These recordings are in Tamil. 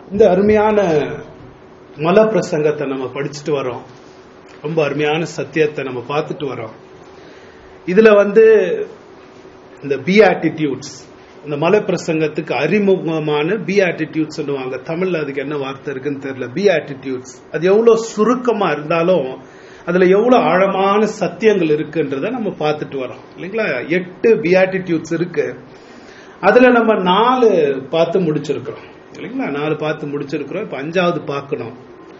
இந்த அருமையான மல பிரசங்கத்தை நம்ம படிச்சுட்டு வரோம். ரொம்ப அருமையான சத்தியத்தை நம்ம பார்த்துட்டு வரோம். இதுல இந்த பீஆட்டிடியூட்ஸ், இந்த மலை பிரசங்கத்துக்கு அறிமுகமான பீஆட்டிடியூட்ஸ் சொல்லுவாங்க. தமிழ்ல அதுக்கு என்ன வார்த்தை இருக்குன்னு தெரியல. பீஆட்டிடியூட்ஸ் அது எவ்வளவு சுருக்கமா இருந்தாலும் அதுல எவ்வளவு ஆழமான சத்தியங்கள் இருக்குன்றத நம்ம பார்த்துட்டு வரோம் இல்லைங்களா. 8 பீஆட்டிடியூட்ஸ் இருக்கு. அதுல நம்ம 4 பார்த்து முடிச்சிருக்கிறோம் இல்லைங்களா. 4 பார்த்து முடிச்சிருக்கிறோம். இப்ப 5வது பார்க்கணும்.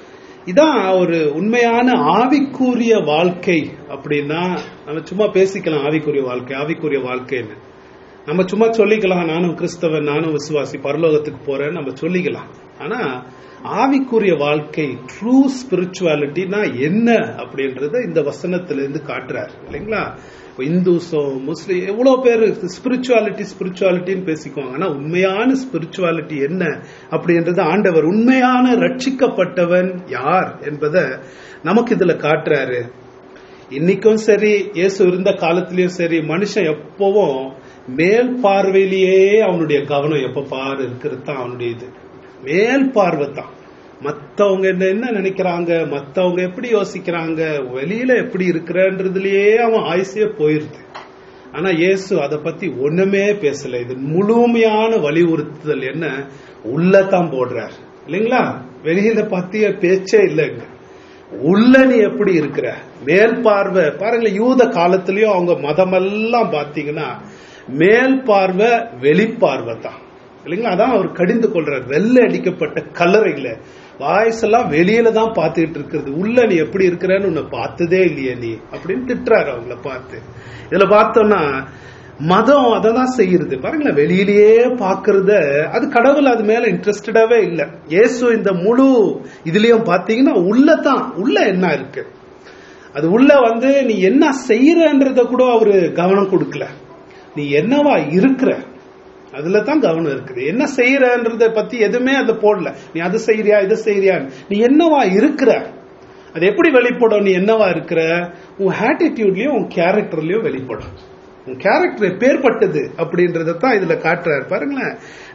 இதான் ஒரு உண்மையான ஆவிக்குரிய வாழ்க்கை. அப்படின்னா நம்ம சும்மா பேசிக்கலாம் ஆவிக்குரிய வாழ்க்கைன்னு நம்ம சும்மா சொல்லிக்கலாம். நானும் கிறிஸ்தவன், நானும் விசுவாசி, பரலோகத்துக்கு போறேன்னு நம்ம சொல்லிக்கலாம். ஆனா ஆவிக்குரிய வாழ்க்கை, ட்ரூ ஸ்பிரிச்சுவாலிட்டினா என்ன அப்படின்றத இந்த வசனத்துல இருந்து காட்டுறாரு இல்லைங்களா. இந்துஸோ முஸ்லீம் எவ்வளவு பேர் ஸ்பிரிச்சுவாலிட்டின்னு பேசிக்குவாங்க. ஆனா உண்மையான ஸ்பிரிச்சுவாலிட்டி என்ன அப்படின்றது ஆண்டவர், உண்மையான ரட்சிக்கப்பட்டவன் யார் என்பதை நமக்கு இதுல காட்டுறாரு. இன்னைக்கும் சரி, இயேசு இருந்த காலத்திலயும் சரி, மனுஷன் எப்பவும் மேல் பார்வையிலேயே அவனுடைய கவனம் எப்ப பாரு இருக்கிறது தான் அவனுடைய இது. மேல் பார்வை தான். மத்தவங்க என்ன நினைக்கிறாங்க, மத்தவங்க எப்படி யோசிக்கிறாங்க, வெளியில எப்படி இருக்கிறன்றதுலயே அவன் ஆயுசே போயிருது. ஆனா இயேசு அதை பத்தி ஒண்ணுமே பேசல. இது முழுமையான வலியுறுத்துதல் என்ன, உள்ளதான் போடுறார் இல்லைங்களா. வெளியில பத்திய பேச்சே இல்லைங்க. உள்ள நீ எப்படி இருக்கிற, மேல் பார்வை பாருங்களேன். யூத காலத்திலயும் அவங்க மதமெல்லாம் பாத்தீங்கன்னா மேல் பார்வை வெளிப்பார்வை தான் இல்லைங்களா. அதான் அவர் கடிந்து கொள்றார். வெள்ளை அடிக்கப்பட்ட கல்லறையில வாய்ஸ் எல்லாம் வெளியில தான் பார்த்துக்கிட்டு இருக்கிறது. உள்ள நீ எப்படி இருக்கிறன்னு உன்னை பார்த்ததே இல்லையே நீ அப்படின்னு திட்டுறாரு அவங்கள பார்த்து. இதுல பார்த்தோம்னா மதம் அதை தான் செய்யறது பாருங்களேன். வெளியிலேயே பாக்குறத, அது கடவுள் அது மேல இன்ட்ரெஸ்டடாவே இல்லை. இயேசு இந்த முழு இதுலயும் பாத்தீங்கன்னா உள்ள என்ன இருக்கு, அது உள்ள நீ என்ன செய்யறன்றத கூட அவரு கவனம் கொடுக்கல. நீ என்னவா இருக்கிற அதுலதான் கவனம் இருக்குது. என்ன செய்யறன்றத பத்தி எதுவுமே அதை போடல. நீ அது செய்யறியா இதை செய்யறியா, நீ என்னவா இருக்கிற அது எப்படி வெளிப்படும். நீ என்னவா இருக்கிற உன் ஆட்டிடியூட்லயும் உன் கேரக்டர்லயும் வெளிப்படும். உன் கேரக்டர் எப்பேற்பட்டது அப்படின்றதான் இதுல காட்டுறாரு பாருங்களேன்.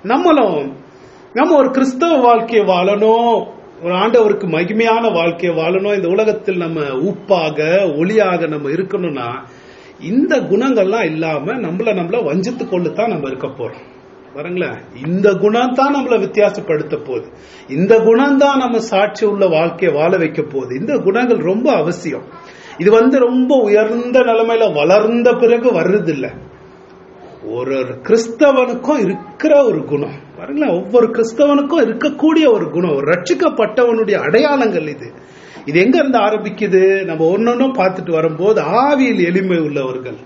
நம்ம ஒரு கிறிஸ்தவ வாழ்க்கையை வாழணும், ஒரு ஆண்டவருக்கு மகிமையான வாழ்க்கையை வாழணும், இந்த உலகத்தில் நம்ம உப்பாக ஒளியாக நம்ம இருக்கணும்னா இந்த குணங்கள்லாம் இல்லாம நம்மள வஞ்சித்து கொள்ளுத்தான் நம்ம இருக்க போறோம் பாருங்களேன். இந்த குணம் தான் நம்மள வித்தியாசப்படுத்த போகுது. இந்த குணம் தான் நம்ம சாட்சி உள்ள வாழ்க்கையை வாழ வைக்க போகுது. இந்த குணங்கள் ரொம்ப அவசியம். இது ரொம்ப உயர்ந்த நிலைமையில வளர்ந்த பிறகு வர்றது இல்ல. ஒரு கிறிஸ்தவனுக்கும் இருக்கிற ஒரு குணம் பாருங்களேன். ஒவ்வொரு கிறிஸ்தவனுக்கும் இருக்கக்கூடிய ஒரு குணம், ஒரு ரட்சிக்கப்பட்டவனுடைய அடையாளங்கள் இது. இது எங்க இருந்து ஆரம்பிக்குது, நம்ம ஒன்னொன்னும் பார்த்துட்டு வரும்போது ஆவியில் எளிமை உள்ளவர்கள்.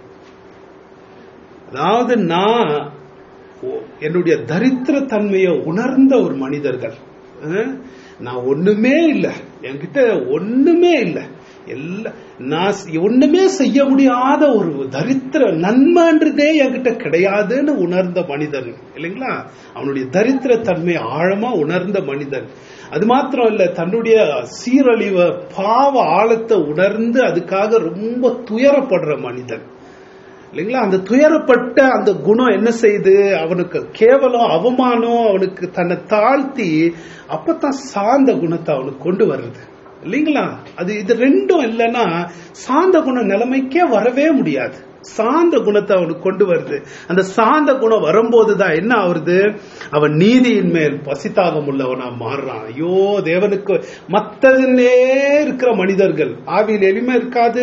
அதாவது நான் என்னுடைய தரித்திர தன்மையை உணர்ந்த ஒரு மனிதர்கள். நான் ஒண்ணுமே இல்லை, என்கிட்ட ஒண்ணுமே இல்லை, நான் ஒண்ணுமே செய்ய முடியாத ஒரு தரித்திர, நன்மைன்றதே என்கிட்ட கிடையாதுன்னு உணர்ந்த மனிதன் இல்லைங்களா. அவனுடைய தரித்திர தன்மையை ஆழமா உணர்ந்த மனிதன். அது மாத்திரம் இல்ல, தன்னுடைய சீரழிவ பாவ ஆழத்தை உணர்ந்து அதுக்காக ரொம்ப துயரப்படுற மனிதன் இல்லைங்களா. அந்த துயரப்பட்ட அந்த குணம் என்ன செய்து, அவனுக்கு கேவலம் அவமானம், அவனுக்கு தன்னை தாழ்த்தி அப்பதான் சாந்த குணத்தை அவனுக்கு கொண்டு வர்றது இல்லைங்களா. இது ரெண்டும் இல்லைன்னா சாந்த குண நிலைமைக்கே வரவே முடியாது. சாந்த குணத்தை அவனுக்கு கொண்டு வருது. அந்த சாந்த குணம் வரும்போதுதான் என்ன ஆகுறது, அவன் நீதியின் மேல் பசித்தாகம் உள்ளவனா மாறுறான். ஐயோ தேவனுக்கு மத்ததுன்னே இருக்கிற மனிதர்கள், ஆவியில் எளிமை இருக்காது,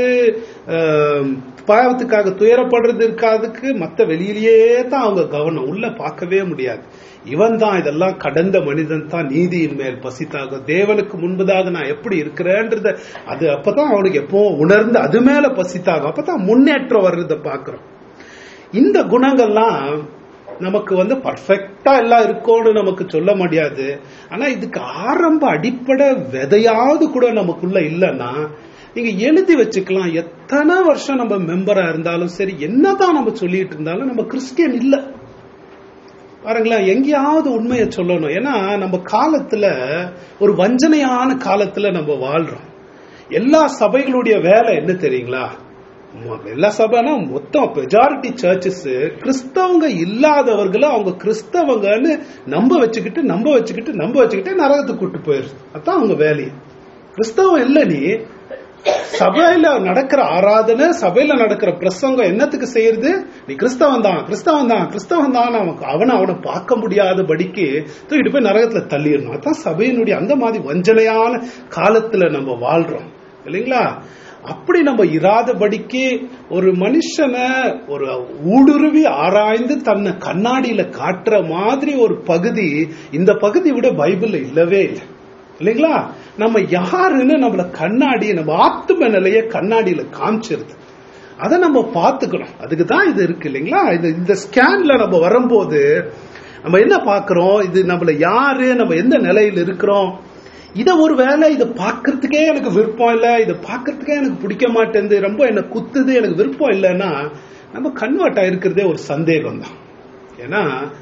பாவத்துக்காக துயரப்படுறது இருக்காதுக்கு, மத்த வெளியிலேயே தான் அவங்க கவனம், உள்ள பார்க்கவே முடியாது. இவன் தான் இதெல்லாம் கடந்த மனிதன் தான் நீதியின் மேல் பசித்தாக, தேவனுக்கு முன்பதாக நான் எப்படி இருக்கிறேன்றத அது அப்பதான் அவனுக்கு எப்போ உணர்ந்து அது மேல பசித்தாகும். அப்பதான் முன்னேற்றம் வர்றத பாக்குறோம். இந்த குணங்கள்லாம் நமக்கு பர்ஃபெக்டா எல்லாம் இருக்கும்னு நமக்கு சொல்ல முடியாது. ஆனா இதுக்கு ஆரம்ப அடிப்படை விதையாவது கூட நமக்குள்ள இல்லைன்னா நீங்க எழுதி வச்சுக்கலாம். எத்தனை வருஷம் நம்ம மெம்பரா இருந்தாலும் சரி, என்னதான் நம்ம சொல்லிட்டு இருந்தாலும் நம்ம கிறிஸ்டியன் இல்ல பாருங்களேன். எங்கேயாவது உண்மையை சொல்லணும். ஏன்னா நம்ம காலத்துல ஒரு வஞ்சனையான காலத்துல நம்ம வாழ்றோம். எல்லா சபைகளுடைய வேலை என்ன தெரியுங்களா, எல்லா சபைனா மொத்தம் மெஜாரிட்டி சர்ச்சஸ் கிறிஸ்தவங்க இல்லாதவர்களை அவங்க கிறிஸ்தவங்கன்னு நம்ப வச்சுக்கிட்டு நரகத்துக்கு கூட்டு போயிடுது. அதான் அவங்க வேலையை. கிறிஸ்தவம் இல்ல, நீ சபையில நடக்கிற ஆராதனை, சபையில நடக்கிற பிரசங்கம் என்னத்துக்கு செய்யறது? நீ கிறிஸ்தவன் தான் அவனை பார்க்க முடியாதபடிக்கு தூக்கிட்டு போய் நரகத்துல தள்ளிடணும். அதான் சபையினுடைய அந்த மாதிரி வஞ்சனையான காலத்துல நம்ம வாழ்றோம் இல்லைங்களா? அப்படி நம்ம இராதபடிக்கு ஒரு மனுஷனை ஒரு ஊடுருவி ஆராய்ந்து தன்னை கண்ணாடியில காட்டுற மாதிரி ஒரு பகுதி இந்த பகுதி விட பைபிள்ல இல்லவே இல்லை இல்லைங்களா? நம்ம யாருன்னு நம்மள கண்ணாடி, நம்ம ஆத்தும நிலைய கண்ணாடியில காமிச்சிருது. அதை நம்ம பார்த்துக்கணும். அதுக்கு தான் இது இருக்கு இல்லைங்களா? இந்த ஸ்கேன்ல நம்ம வரும்போது நம்ம என்ன பார்க்கிறோம்? இது நம்மள யாரு, நம்ம எந்த நிலையில் இருக்கிறோம். இதை ஒரு வேலை இதை பார்க்கறதுக்கே எனக்கு விருப்பம் இல்லை, இதை பார்க்கறதுக்கே எனக்கு பிடிக்க மாட்டேங்குது, ரொம்ப என்ன குத்துது, எனக்கு விருப்பம் இல்லைன்னா நம்ம கன்வெர்ட் ஆயிருக்கிறதே ஒரு சந்தேகம் தான். ஏன்னா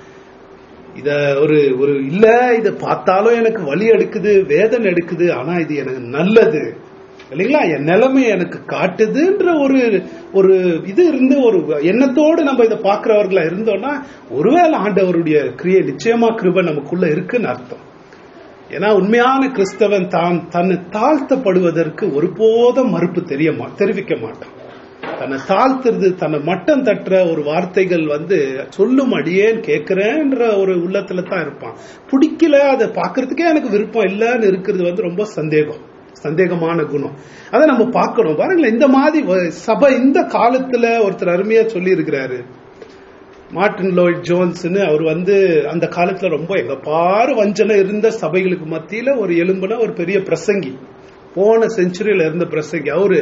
இத ஒரு இல்ல, இதை பார்த்தாலும் எனக்கு வலி எடுக்குது, வேதனை எடுக்குது, ஆனா இது எனக்கு நல்லது இல்லைங்களா, என் நிலைமை எனக்கு காட்டுதுன்ற ஒரு இது இருந்து ஒரு எண்ணத்தோடு நம்ம இதை பார்க்கிறவர்களா இருந்தோம்னா ஒருவேளை ஆண்டவருடைய கிரியை நிச்சயமா கிருபை நமக்குள்ள இருக்குன்னு அர்த்தம். ஏன்னா உண்மையான கிறிஸ்தவன் தன்னை தாழ்த்தப்படுவதற்கு ஒருபோதும் மறுப்பு தெரிவிக்க மாட்டான். தன்னை தாழ்த்துறது, தன்னை மட்டம் தட்டுற ஒரு வார்த்தைகள் சொல்லும் அடியேன் கேட்கிறேன்ற ஒரு உள்ளத்துல தான் இருப்பான். பிடிக்கல, அதை பார்க்கறதுக்கே எனக்கு விருப்பம் இல்லைன்னு இருக்கிறது ரொம்ப சந்தேகமான குணம். அதை நம்ம பார்க்கணும். பாருங்களேன், இந்த மாதிரி சபை இந்த காலத்துல ஒருத்தர் அருமையா சொல்லி இருக்கிறாரு, மார்ட்டின் லோய்ட் ஜோன்ஸ். அவர் அந்த காலத்துல ரொம்ப எங்க பாரு வஞ்சனை இருந்த சபைகளுக்கு மத்தியில ஒரு எலும்புன ஒரு பெரிய பிரசங்கி, போன செஞ்சுரியில இருந்த பிரசங்கி. அவரு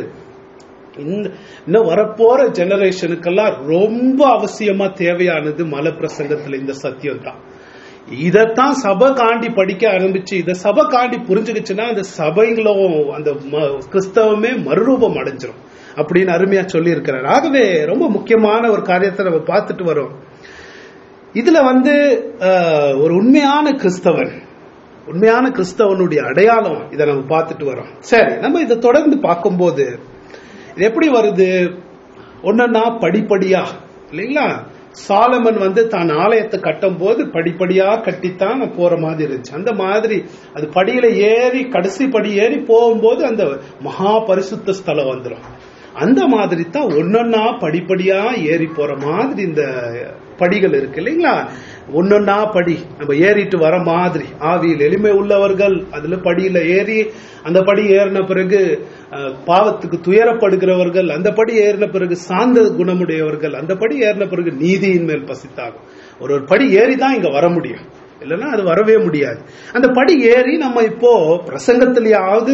இன்னும் வரப்போற ஜெனரேஷனுக்கெல்லாம் ரொம்ப அவசியமா தேவையானது மலை பிரசங்கத்துல இந்த சத்தியம் தான். இதத்தான் சபை காண்டி படிக்க ஆரம்பிச்சு, இத சபை காண்டி புரிஞ்சுக்கிச்சுன்னா அந்த சபைகளும் அந்த கிறிஸ்தவமே மறுரூபம் அடைஞ்சிரும் அப்படின்னு அருமையா சொல்லி இருக்கிறார். ஆகவே ரொம்ப முக்கியமான ஒரு காரியத்தை நம்ம பார்த்துட்டு வரோம். இதுல ஒரு உண்மையான கிறிஸ்தவனுடைய அடையாளம் இதை நம்ம பார்த்துட்டு வரோம். சரி, நம்ம இதை தொடர்ந்து பார்க்கும்போது இது எப்படி வருது? ஒன்னா படிப்படியா இல்லைங்களா? சாலமன் தான் ஆலயத்தை கட்டும் போது படிப்படியா கட்டித்தான் போற மாதிரி இருந்துச்சு. அந்த மாதிரி அது படியில ஏறி கடைசி படி ஏறி போகும்போது அந்த மகா பரிசுத்த ஸ்தலம் வந்துடும். அந்த மாதிரி தான் ஒன்னொன்னா படிப்படியா ஏறி போற மாதிரி இந்த படிகள் இருக்கு இல்லைங்களா? ஒன்னொன்னா படி நம்ம ஏறிட்டு வர மாதிரி ஆவியில் எளிமை உள்ளவர்கள் அதுல படியில ஏறி, அந்த படி ஏறின பிறகு பாவத்துக்கு துயரப்படுகிறவர்கள், அந்த படி ஏறின பிறகு சாந்த குணமுடையவர்கள், அந்த படி ஏறின பிறகு நீதியின் மேல் பசித்தாகும். ஒரு படி ஏறி தான் இங்க வர முடியும், இல்லைன்னா அது வரவே முடியாது. அந்த படி ஏறி நம்ம இப்போ பிரசங்கத்திலேயாவது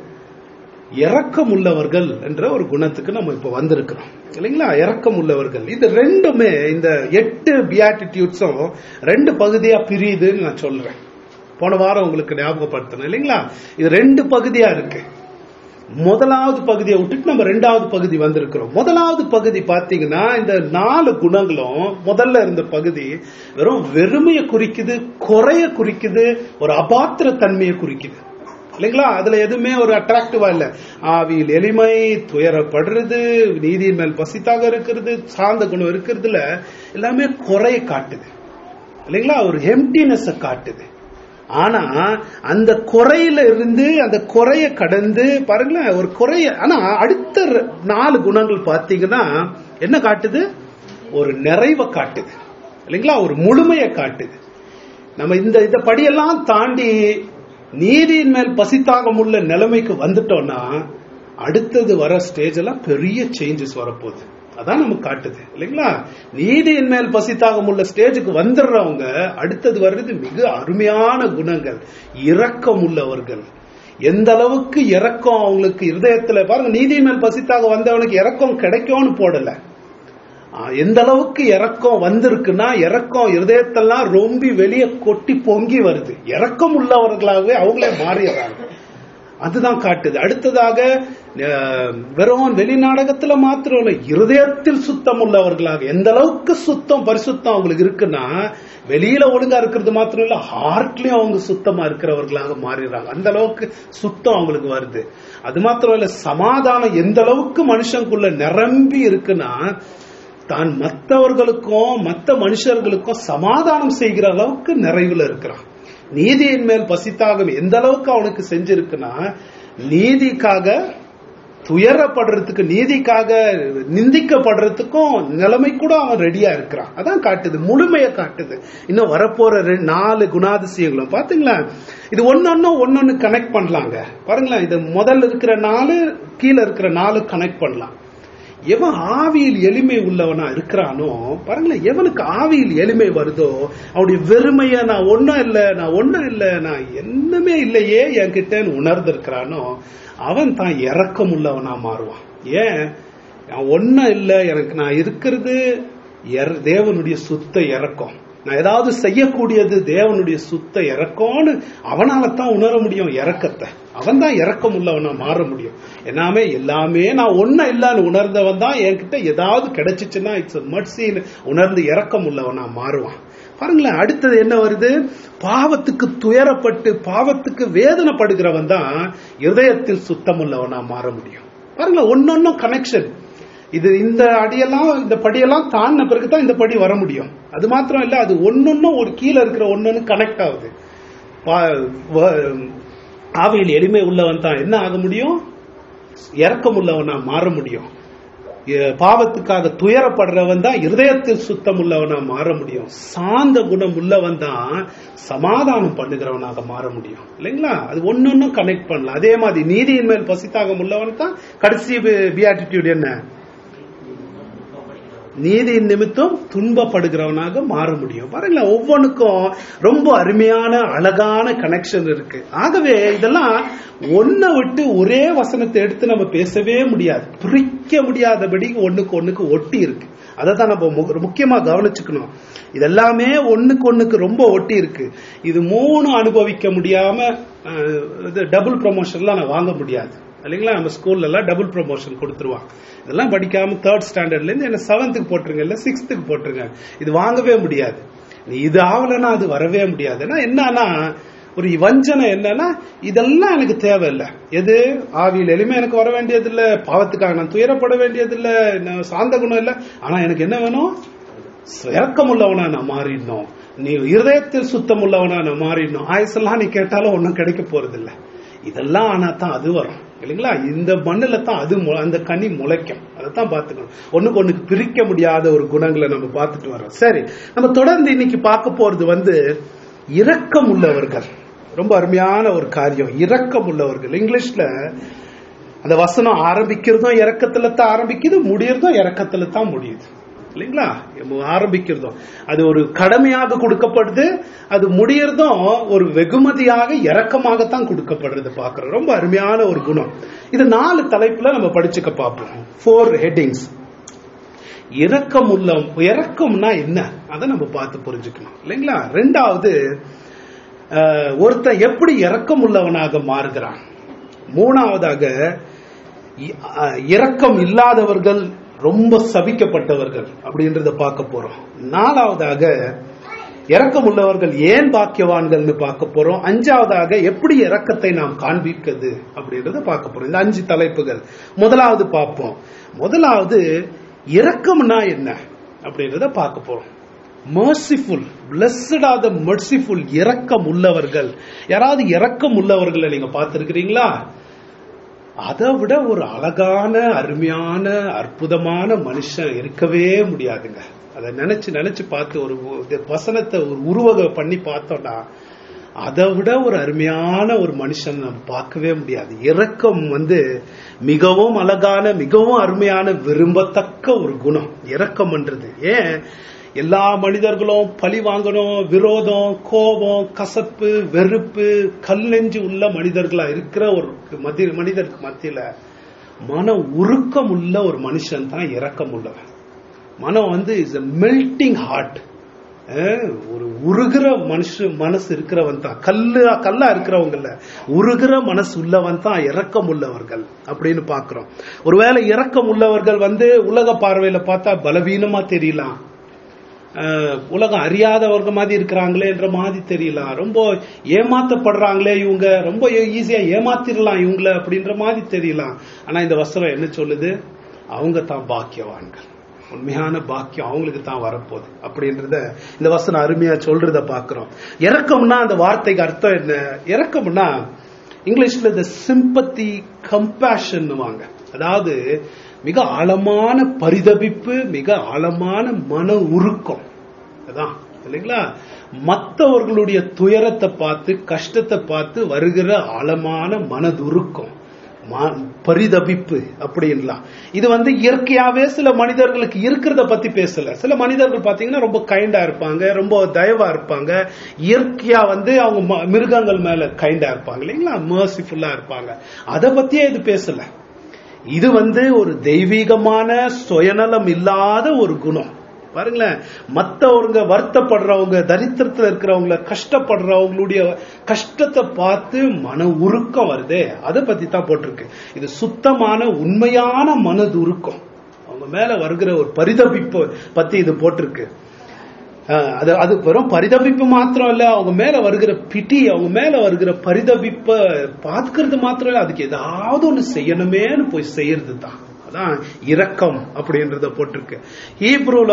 இரக்கம் உள்ளவர்கள் என்ற ஒரு குணத்துக்கு நம்ம இப்ப வந்திருக்கிறோம் இல்லைங்களா? இரக்கம் உள்ளவர்கள். இது ரெண்டுமே இந்த 8 பியாட்டிடியூட்ஸும் 2 பகுதியா பிரியுதுன்னு நான் சொல்றேன். போன வாரம் உங்களுக்கு ஞாபகப்படுத்தணும் இல்லைங்களா? இது 2 பகுதியா இருக்கு. முதலாவது பகுதியை விட்டுட்டு நம்ம 2வது பகுதி வந்திருக்கிறோம். முதலாவது பகுதி பாத்தீங்கன்னா இந்த 4 குணங்களும் முதல்ல இருந்த பகுதி வெறும் வெறுமையை குறிக்குது, குறைய குறிக்குது, ஒரு அபாத்திர தன்மையை குறிக்குது இல்லைங்களா? அதுல எதுவுமே ஒரு அட்ராக்டிவா இல்ல. ஆவியில் எளிமை, துயரப்படுறது, நீதியின் மேல் பசித்தாக இருக்கிறது, சார்ந்த குணம் இருக்கிறதுல எல்லாமே குறைய காட்டுது இல்லைங்களா? ஒரு எம்டினஸ் காட்டுது. ஆனா அந்த குறையில இருந்து அந்த குறைய கடந்து பாருங்களேன், ஒரு குறைய. ஆனா அடுத்த 4 குணங்கள் பாத்தீங்கன்னா என்ன காட்டுது? ஒரு நிறைவை காட்டுது இல்லைங்களா? ஒரு முழுமையை காட்டுது. நம்ம இந்த படியெல்லாம் தாண்டி நீதியின் மேல் பசித்தாகம் உள்ள நிலைமைக்கு வந்துட்டோம்னா அடுத்தது வர ஸ்டேஜ் எல்லாம் பெரிய சேஞ்சஸ் வரப்போகுது. அதான் நமக்கு காட்டுது இல்லைங்களா? நீதியின் மேல் பசித்தாகம் உள்ள ஸ்டேஜுக்கு வந்துடுறவங்க அடுத்தது வர்றது மிக அருமையான குணங்கள். இரக்கம் உள்ளவர்கள். எந்த அளவுக்கு இரக்கம் அவங்களுக்கு இருதயத்துல பாருங்க. நீதியின் மேல் பசித்தாக வந்தவனுக்கு இரக்கம் கிடைக்கும்னு போடல. எந்த அளவுக்கு இரக்கம் வந்திருக்குன்னா, இரக்கம் இருதயத்தெல்லாம் ரொம்ப வெளியே கொட்டி பொங்கி வருது. இரக்கம் உள்ளவர்களாகவே அவங்களே மாறிடுறாங்க. அதுதான் காட்டுது. அடுத்ததாக வெறும் வெளிநாடகத்துல மாத்திரம் இல்ல, இருதயத்தில் சுத்தம் உள்ளவர்களாக. எந்த அளவுக்கு சுத்தம் பரிசுத்தம் அவங்களுக்கு இருக்குன்னா வெளியில ஒழுங்கா இருக்கிறது மாத்திரம் இல்ல, ஹார்ட்லயும் அவங்க சுத்தமா இருக்கிறவர்களாக மாறிடுறாங்க. அந்த அளவுக்கு சுத்தம் அவங்களுக்கு வருது. அது மாத்திரம் இல்ல, சமாதானம் எந்த அளவுக்கு மனுஷனுக்குள்ள நிரம்பி இருக்குன்னா, தான் மற்றவர்களுக்கும் மற்ற மனுஷர்களுக்கும் சமாதானம் செய்கிற அளவுக்கு நிறைவுல இருக்கிறான். நீதியின் மேல் பசித்தாக எந்த அளவுக்கு அவனுக்கு செஞ்சிருக்குன்னா, நீதிக்காக துயரப்படுறதுக்கு, நீதிக்காக நிந்திக்கப்படுறதுக்கும் நிலைமை கூட அவன் ரெடியா இருக்கிறான். அதான் காட்டுது, முழுமையை காட்டுது. இன்னும் வரப்போற 4 குணாதிசயங்களும் பாத்தீங்களா, இது ஒன்னொன்னு கனெக்ட் பண்ணலாங்க. பாருங்களேன், இது முதல்ல இருக்கிற 4 கீழே இருக்கிற 4 கனெக்ட் பண்ணலாம். எவன் ஆவியில் எளிமை உள்ளவனா இருக்கிறானோ, பாருங்களேன், எவனுக்கு ஆவியில் எளிமை வருதோ, அவனுடைய வெறுமைய நான் ஒன்னும் இல்லை, நான் என்னமே இல்லையே என்கிட்டன்னு உணர்ந்திருக்கிறானோ, அவன் தான் இரக்கம் உள்ளவனா மாறுவான். ஏன்? ஒன்னும் இல்லை, எனக்கு நான் இருக்கிறது தேவனுடைய சுத்த இரக்கம், நான் ஏதாவது செய்யக்கூடியது தேவனுடைய சுத்த இரக்கம்னு அவனால தான் உணர முடியும். இரக்கத்தை அவன் தான் இரக்கம் உள்ளவனா மாற முடியும். எல்லாமே நான் ஒன்னும் இல்லன்னு உணர்ந்தவன் தான் என்கிட்ட ஏதாவது கிடைச்சிச்சுன்னா இட்ஸ் மர்சின்னு உணர்ந்து இரக்கம் உள்ளவனா மாறுவான். பாருங்களேன், அடுத்தது என்ன வருது? பாவத்துக்கு துயரப்பட்டு பாவத்துக்கு வேதனைப்படுகிறவன் தான் இருதயத்தில் சுத்தம் உள்ளவனா மாற முடியும். பாருங்களேன், ஒன்னொன்னும் கனெக்ஷன். இது இந்த அடியெல்லாம், இந்த படியெல்லாம் தாண்டின பிறகுதான் இந்த படி வர முடியும். அது மாத்திரம் இல்ல, அது ஒன்னொன்னும் ஒரு கீழே இருக்கிற ஒன்னொன்னு கனெக்ட் ஆகுது. ஆவியில் எளிமை உள்ளவன் தான் என்ன ஆக முடியும்? இரக்கம் உள்ளவனா மாற முடியும். பாவத்துக்காக துயரப்படுறவன் தான் இருதயத்தில் சுத்தம் உள்ளவனா மாற முடியும். சாந்த குணம் உள்ளவன் தான் சமாதானம் பண்ணுகிறவனாக மாற முடியும். இல்லைங்களா? அது ஒன்னொன்னும் கனெக்ட் பண்ணலாம். அதே மாதிரி நீதியின் மேல் பசித்தாகம் உள்ளவன் தான் கடைசி பியாட்டிட்யூட் என்ன? நீதியின் நிமித்தம் துன்பப்படுகிறவனாக மாற முடியும். பாருங்களா, ஒவ்வொன்றுக்கும் ரொம்ப அருமையான அழகான கனெக்ஷன் இருக்கு. ஆகவே இதெல்லாம் ஒன்ன விட்டு ஒரே வசனத்தை எடுத்து நம்ம பேசவே முடியாது, பிரிக்க முடியாதபடி ஒண்ணுக்கு ஒட்டி இருக்கு. அதை தான் நம்ம முக்கியமா கவனிச்சுக்கணும். இதெல்லாமே ஒண்ணுக்கு ரொம்ப ஒட்டி இருக்கு. இது 3 அனுபவிக்க முடியாம டபுள் ப்ரமோஷன்லாம் நான் வாங்க முடியாது. இல்லைங்களா? நம்ம ஸ்கூல்ல எல்லாம் டபுள் ப்ரமோஷன் கொடுத்துருவாங்க. இதெல்லாம் படிக்காம 3rd ஸ்டாண்டர்ட்ல இருந்து என்ன 7th போட்டுருங்க, இல்ல 6th போட்டுருங்க. இது வாங்கவே முடியாது. நீ இது ஆகலன்னா அது வரவே முடியாது. என்னன்னா ஒரு வஞ்சனை என்னன்னா, இதெல்லாம் எனக்கு தேவையில்லை. எது? ஆவியில் எளிமை எனக்கு வர வேண்டியது இல்ல, பாவத்துக்காக நான் துயரப்பட வேண்டியது இல்ல, சாந்த குணம் இல்ல. ஆனா எனக்கு என்ன வேணும்? இரக்கம் உள்ளவனா நான் மாறிடணும். நீ இருதயத்தில் சுத்தம் உள்ளவனா நான் மாறிடணும். ஆயுசெல்லாம் நீ கேட்டாலும் ஒன்னும் கிடைக்க போறது இல்ல. இதெல்லாம் ஆனா தான் அது வரும். இல்லைங்களா? இந்த மண்ணுல தான் அது அந்த கனி முளைக்கும். அதைத்தான் பாத்துக்கணும். ஒண்ணுக்கு பிரிக்க முடியாத ஒரு குணங்களை நம்ம பார்த்துட்டு வரோம். சரி, நம்ம தொடர்ந்து இன்னைக்கு பார்க்க போறது இரக்கம் உள்ளவர்கள். ரொம்ப அருமையான ஒரு காரியம், இரக்கம் உள்ளவர்கள். இங்கிலீஷ்ல அந்த வசனம் ஆரம்பிக்கிறதும் இரக்கத்துல தான் ஆரம்பிக்குது, முடியறதும் இரக்கத்துல தான் முடியுது. இல்லைங்களா? ஆரம்பிக்கிறதும் அது ஒரு கடமையாக கொடுக்கப்படுது, அது முடியறதும் ஒரு வெகுமதியாக இரக்கமாகத்தான் கொடுக்கப்படுறது பார்க்கிறோம். ரொம்ப அருமையான ஒரு குணம். இது 4 தலைப்புல நம்ம படிச்சுக்க பார்ப்போம். 4 ஹெட்டிங்ஸ். இரக்கம்னா என்ன அதை நம்ம பார்த்து புரிஞ்சுக்கணும். இல்லைங்களா? 2வது, ஒருத்தன் எப்படி இரக்கம் உள்ளவனாக மாறுகிறான். 3வதாக, இரக்கம் இல்லாதவர்கள் ரொம்ப சபிக்கப்பட்டவர்கள் அப்படின்றத பார்க்க போறோம். 4வதாக, இரக்கம் உள்ளவர்கள் ஏன் பாக்கியவான்கள் பார்க்க போறோம். 5வதாக, எப்படி இரக்கத்தை நாம் காண்பிக்கிறது அப்படின்றத பார்க்க போறோம். இந்த 5 தலைப்புகள். முதலாவது பார்ப்போம். முதலாவது, இரக்கம்னா என்ன அப்படின்றத பார்க்க போறோம். merciful, blessed are the merciful, இரக்கம் உள்ளவர்கள். யாராவது இரக்கம் உள்ளவர்களை நீங்க பார்த்திருக்கிறீங்களா? அதை விட ஒரு அழகான, அருமையான, அற்புதமான மனுஷன் இருக்கவே முடியாதுங்க. அதை நினைச்சு பார்த்து ஒரு வசனத்தை ஒரு உருவகம் பண்ணி பார்த்தோம்னா அதை விட ஒரு அருமையான ஒரு மனுஷன் நம்ம பார்க்கவே முடியாது. இரக்கம் மிகவும் அழகான, மிகவும் அருமையான, விரும்பத்தக்க ஒரு குணம் இரக்கம் பண்றது. ஏன்? எல்லா மனிதர்களும் பழி வாங்கணும், விரோதம், கோபம், கசப்பு, வெறுப்பு, கல் நெஞ்சு உள்ள மனிதர்களா இருக்கிற ஒரு மனிதருக்கு மத்தியில மன உருக்கம் உள்ள ஒரு மனுஷன் தான் இரக்கம் உள்ளவன். மனம் இஸ் a melting heart. ஒரு உருகிற மனசு இருக்கிறவன் தான், கல்லா இருக்கிறவங்கல்ல, உருகிற மனசு உள்ளவன் தான் இரக்கம் உள்ளவர்கள் அப்படின்னு பாக்குறோம். ஒருவேளை இரக்கம் உள்ளவர்கள் உலக பார்வையில பார்த்தா பலவீனமா தெரியலாம். உலகம் அறியாதவங்க மாதிரி இருக்கிறாங்களே என்ற மாதிரி தெரியலாம். ரொம்ப ஏமாத்தப்படுறாங்களே இவங்க, ரொம்ப ஈஸியா ஏமாத்திரலாம் இவங்கள அப்படின்ற மாதிரி தெரியலாம். ஆனா இந்த வசனம் என்ன சொல்லுது? அவங்க தான் பாக்கியவான்கள். உண்மையான பாக்கியம் அவங்களுக்கு தான் வரப்போகுது அப்படின்றத இந்த வசனம் அருமையா சொல்றத பாக்குறோம். இரக்கம்னா அந்த வார்த்தைக்கு அர்த்தம் என்ன? இரக்கம்னா இங்கிலீஷ்ல இந்த சிம்பத்தி, கம்பேஷன் வாங்க. அதாவது மிக ஆழமான பரிதபிப்பு, மிக ஆழமான மன உருக்கம். அதான் இல்லைங்களா? மற்றவர்களுடைய துயரத்தை பார்த்து, கஷ்டத்தை பார்த்து வருகிற ஆழமான மனதுருக்கம், பரிதபிப்பு அப்படின்லாம். இது இயற்கையாவே சில மனிதர்களுக்கு இருக்கிறத பத்தி பேசல. சில மனிதர்கள் பாத்தீங்கன்னா ரொம்ப கைண்டா இருப்பாங்க, ரொம்ப தயவா இருப்பாங்க. இயற்கையா அவங்க மிருகங்கள் மேல கைண்டா இருப்பாங்க இல்லைங்களா, மர்சிஃபுல்லா இருப்பாங்க. அதை பத்தியே இது பேசல. இது ஒரு தெய்வீகமான சுயநலம் இல்லாத ஒரு குணம். பாருங்களேன், மற்றவங்க வருத்தப்படுறவங்க, தரித்திரத்தில் இருக்கிறவங்க, கஷ்டப்படுறவங்களுடைய கஷ்டத்தை பார்த்து மன உருக்கம் வருதே, அதை பத்தி தான் போட்டிருக்கு. இது சுத்தமான உண்மையான மனது உருக்கம், அவங்க மேல வருகிற ஒரு பரிதபிப்பு பத்தி இது போட்டிருக்கு. அது வெறும் பரிதபிப்பு மாத்திரம் இல்ல, அவங்க மேல வருகிற பிடி, அவங்க மேல வருகிற பரிதபிப்ப பார்க்கிறது மாத்திரம் இல்ல, அதுக்கு ஏதாவது ஒண்ணு செய்யணுமேனு போய் செய்யறது தான். அதான் இரக்கம் அப்படின்றத போட்டிருக்கு. ஹீப்ரூல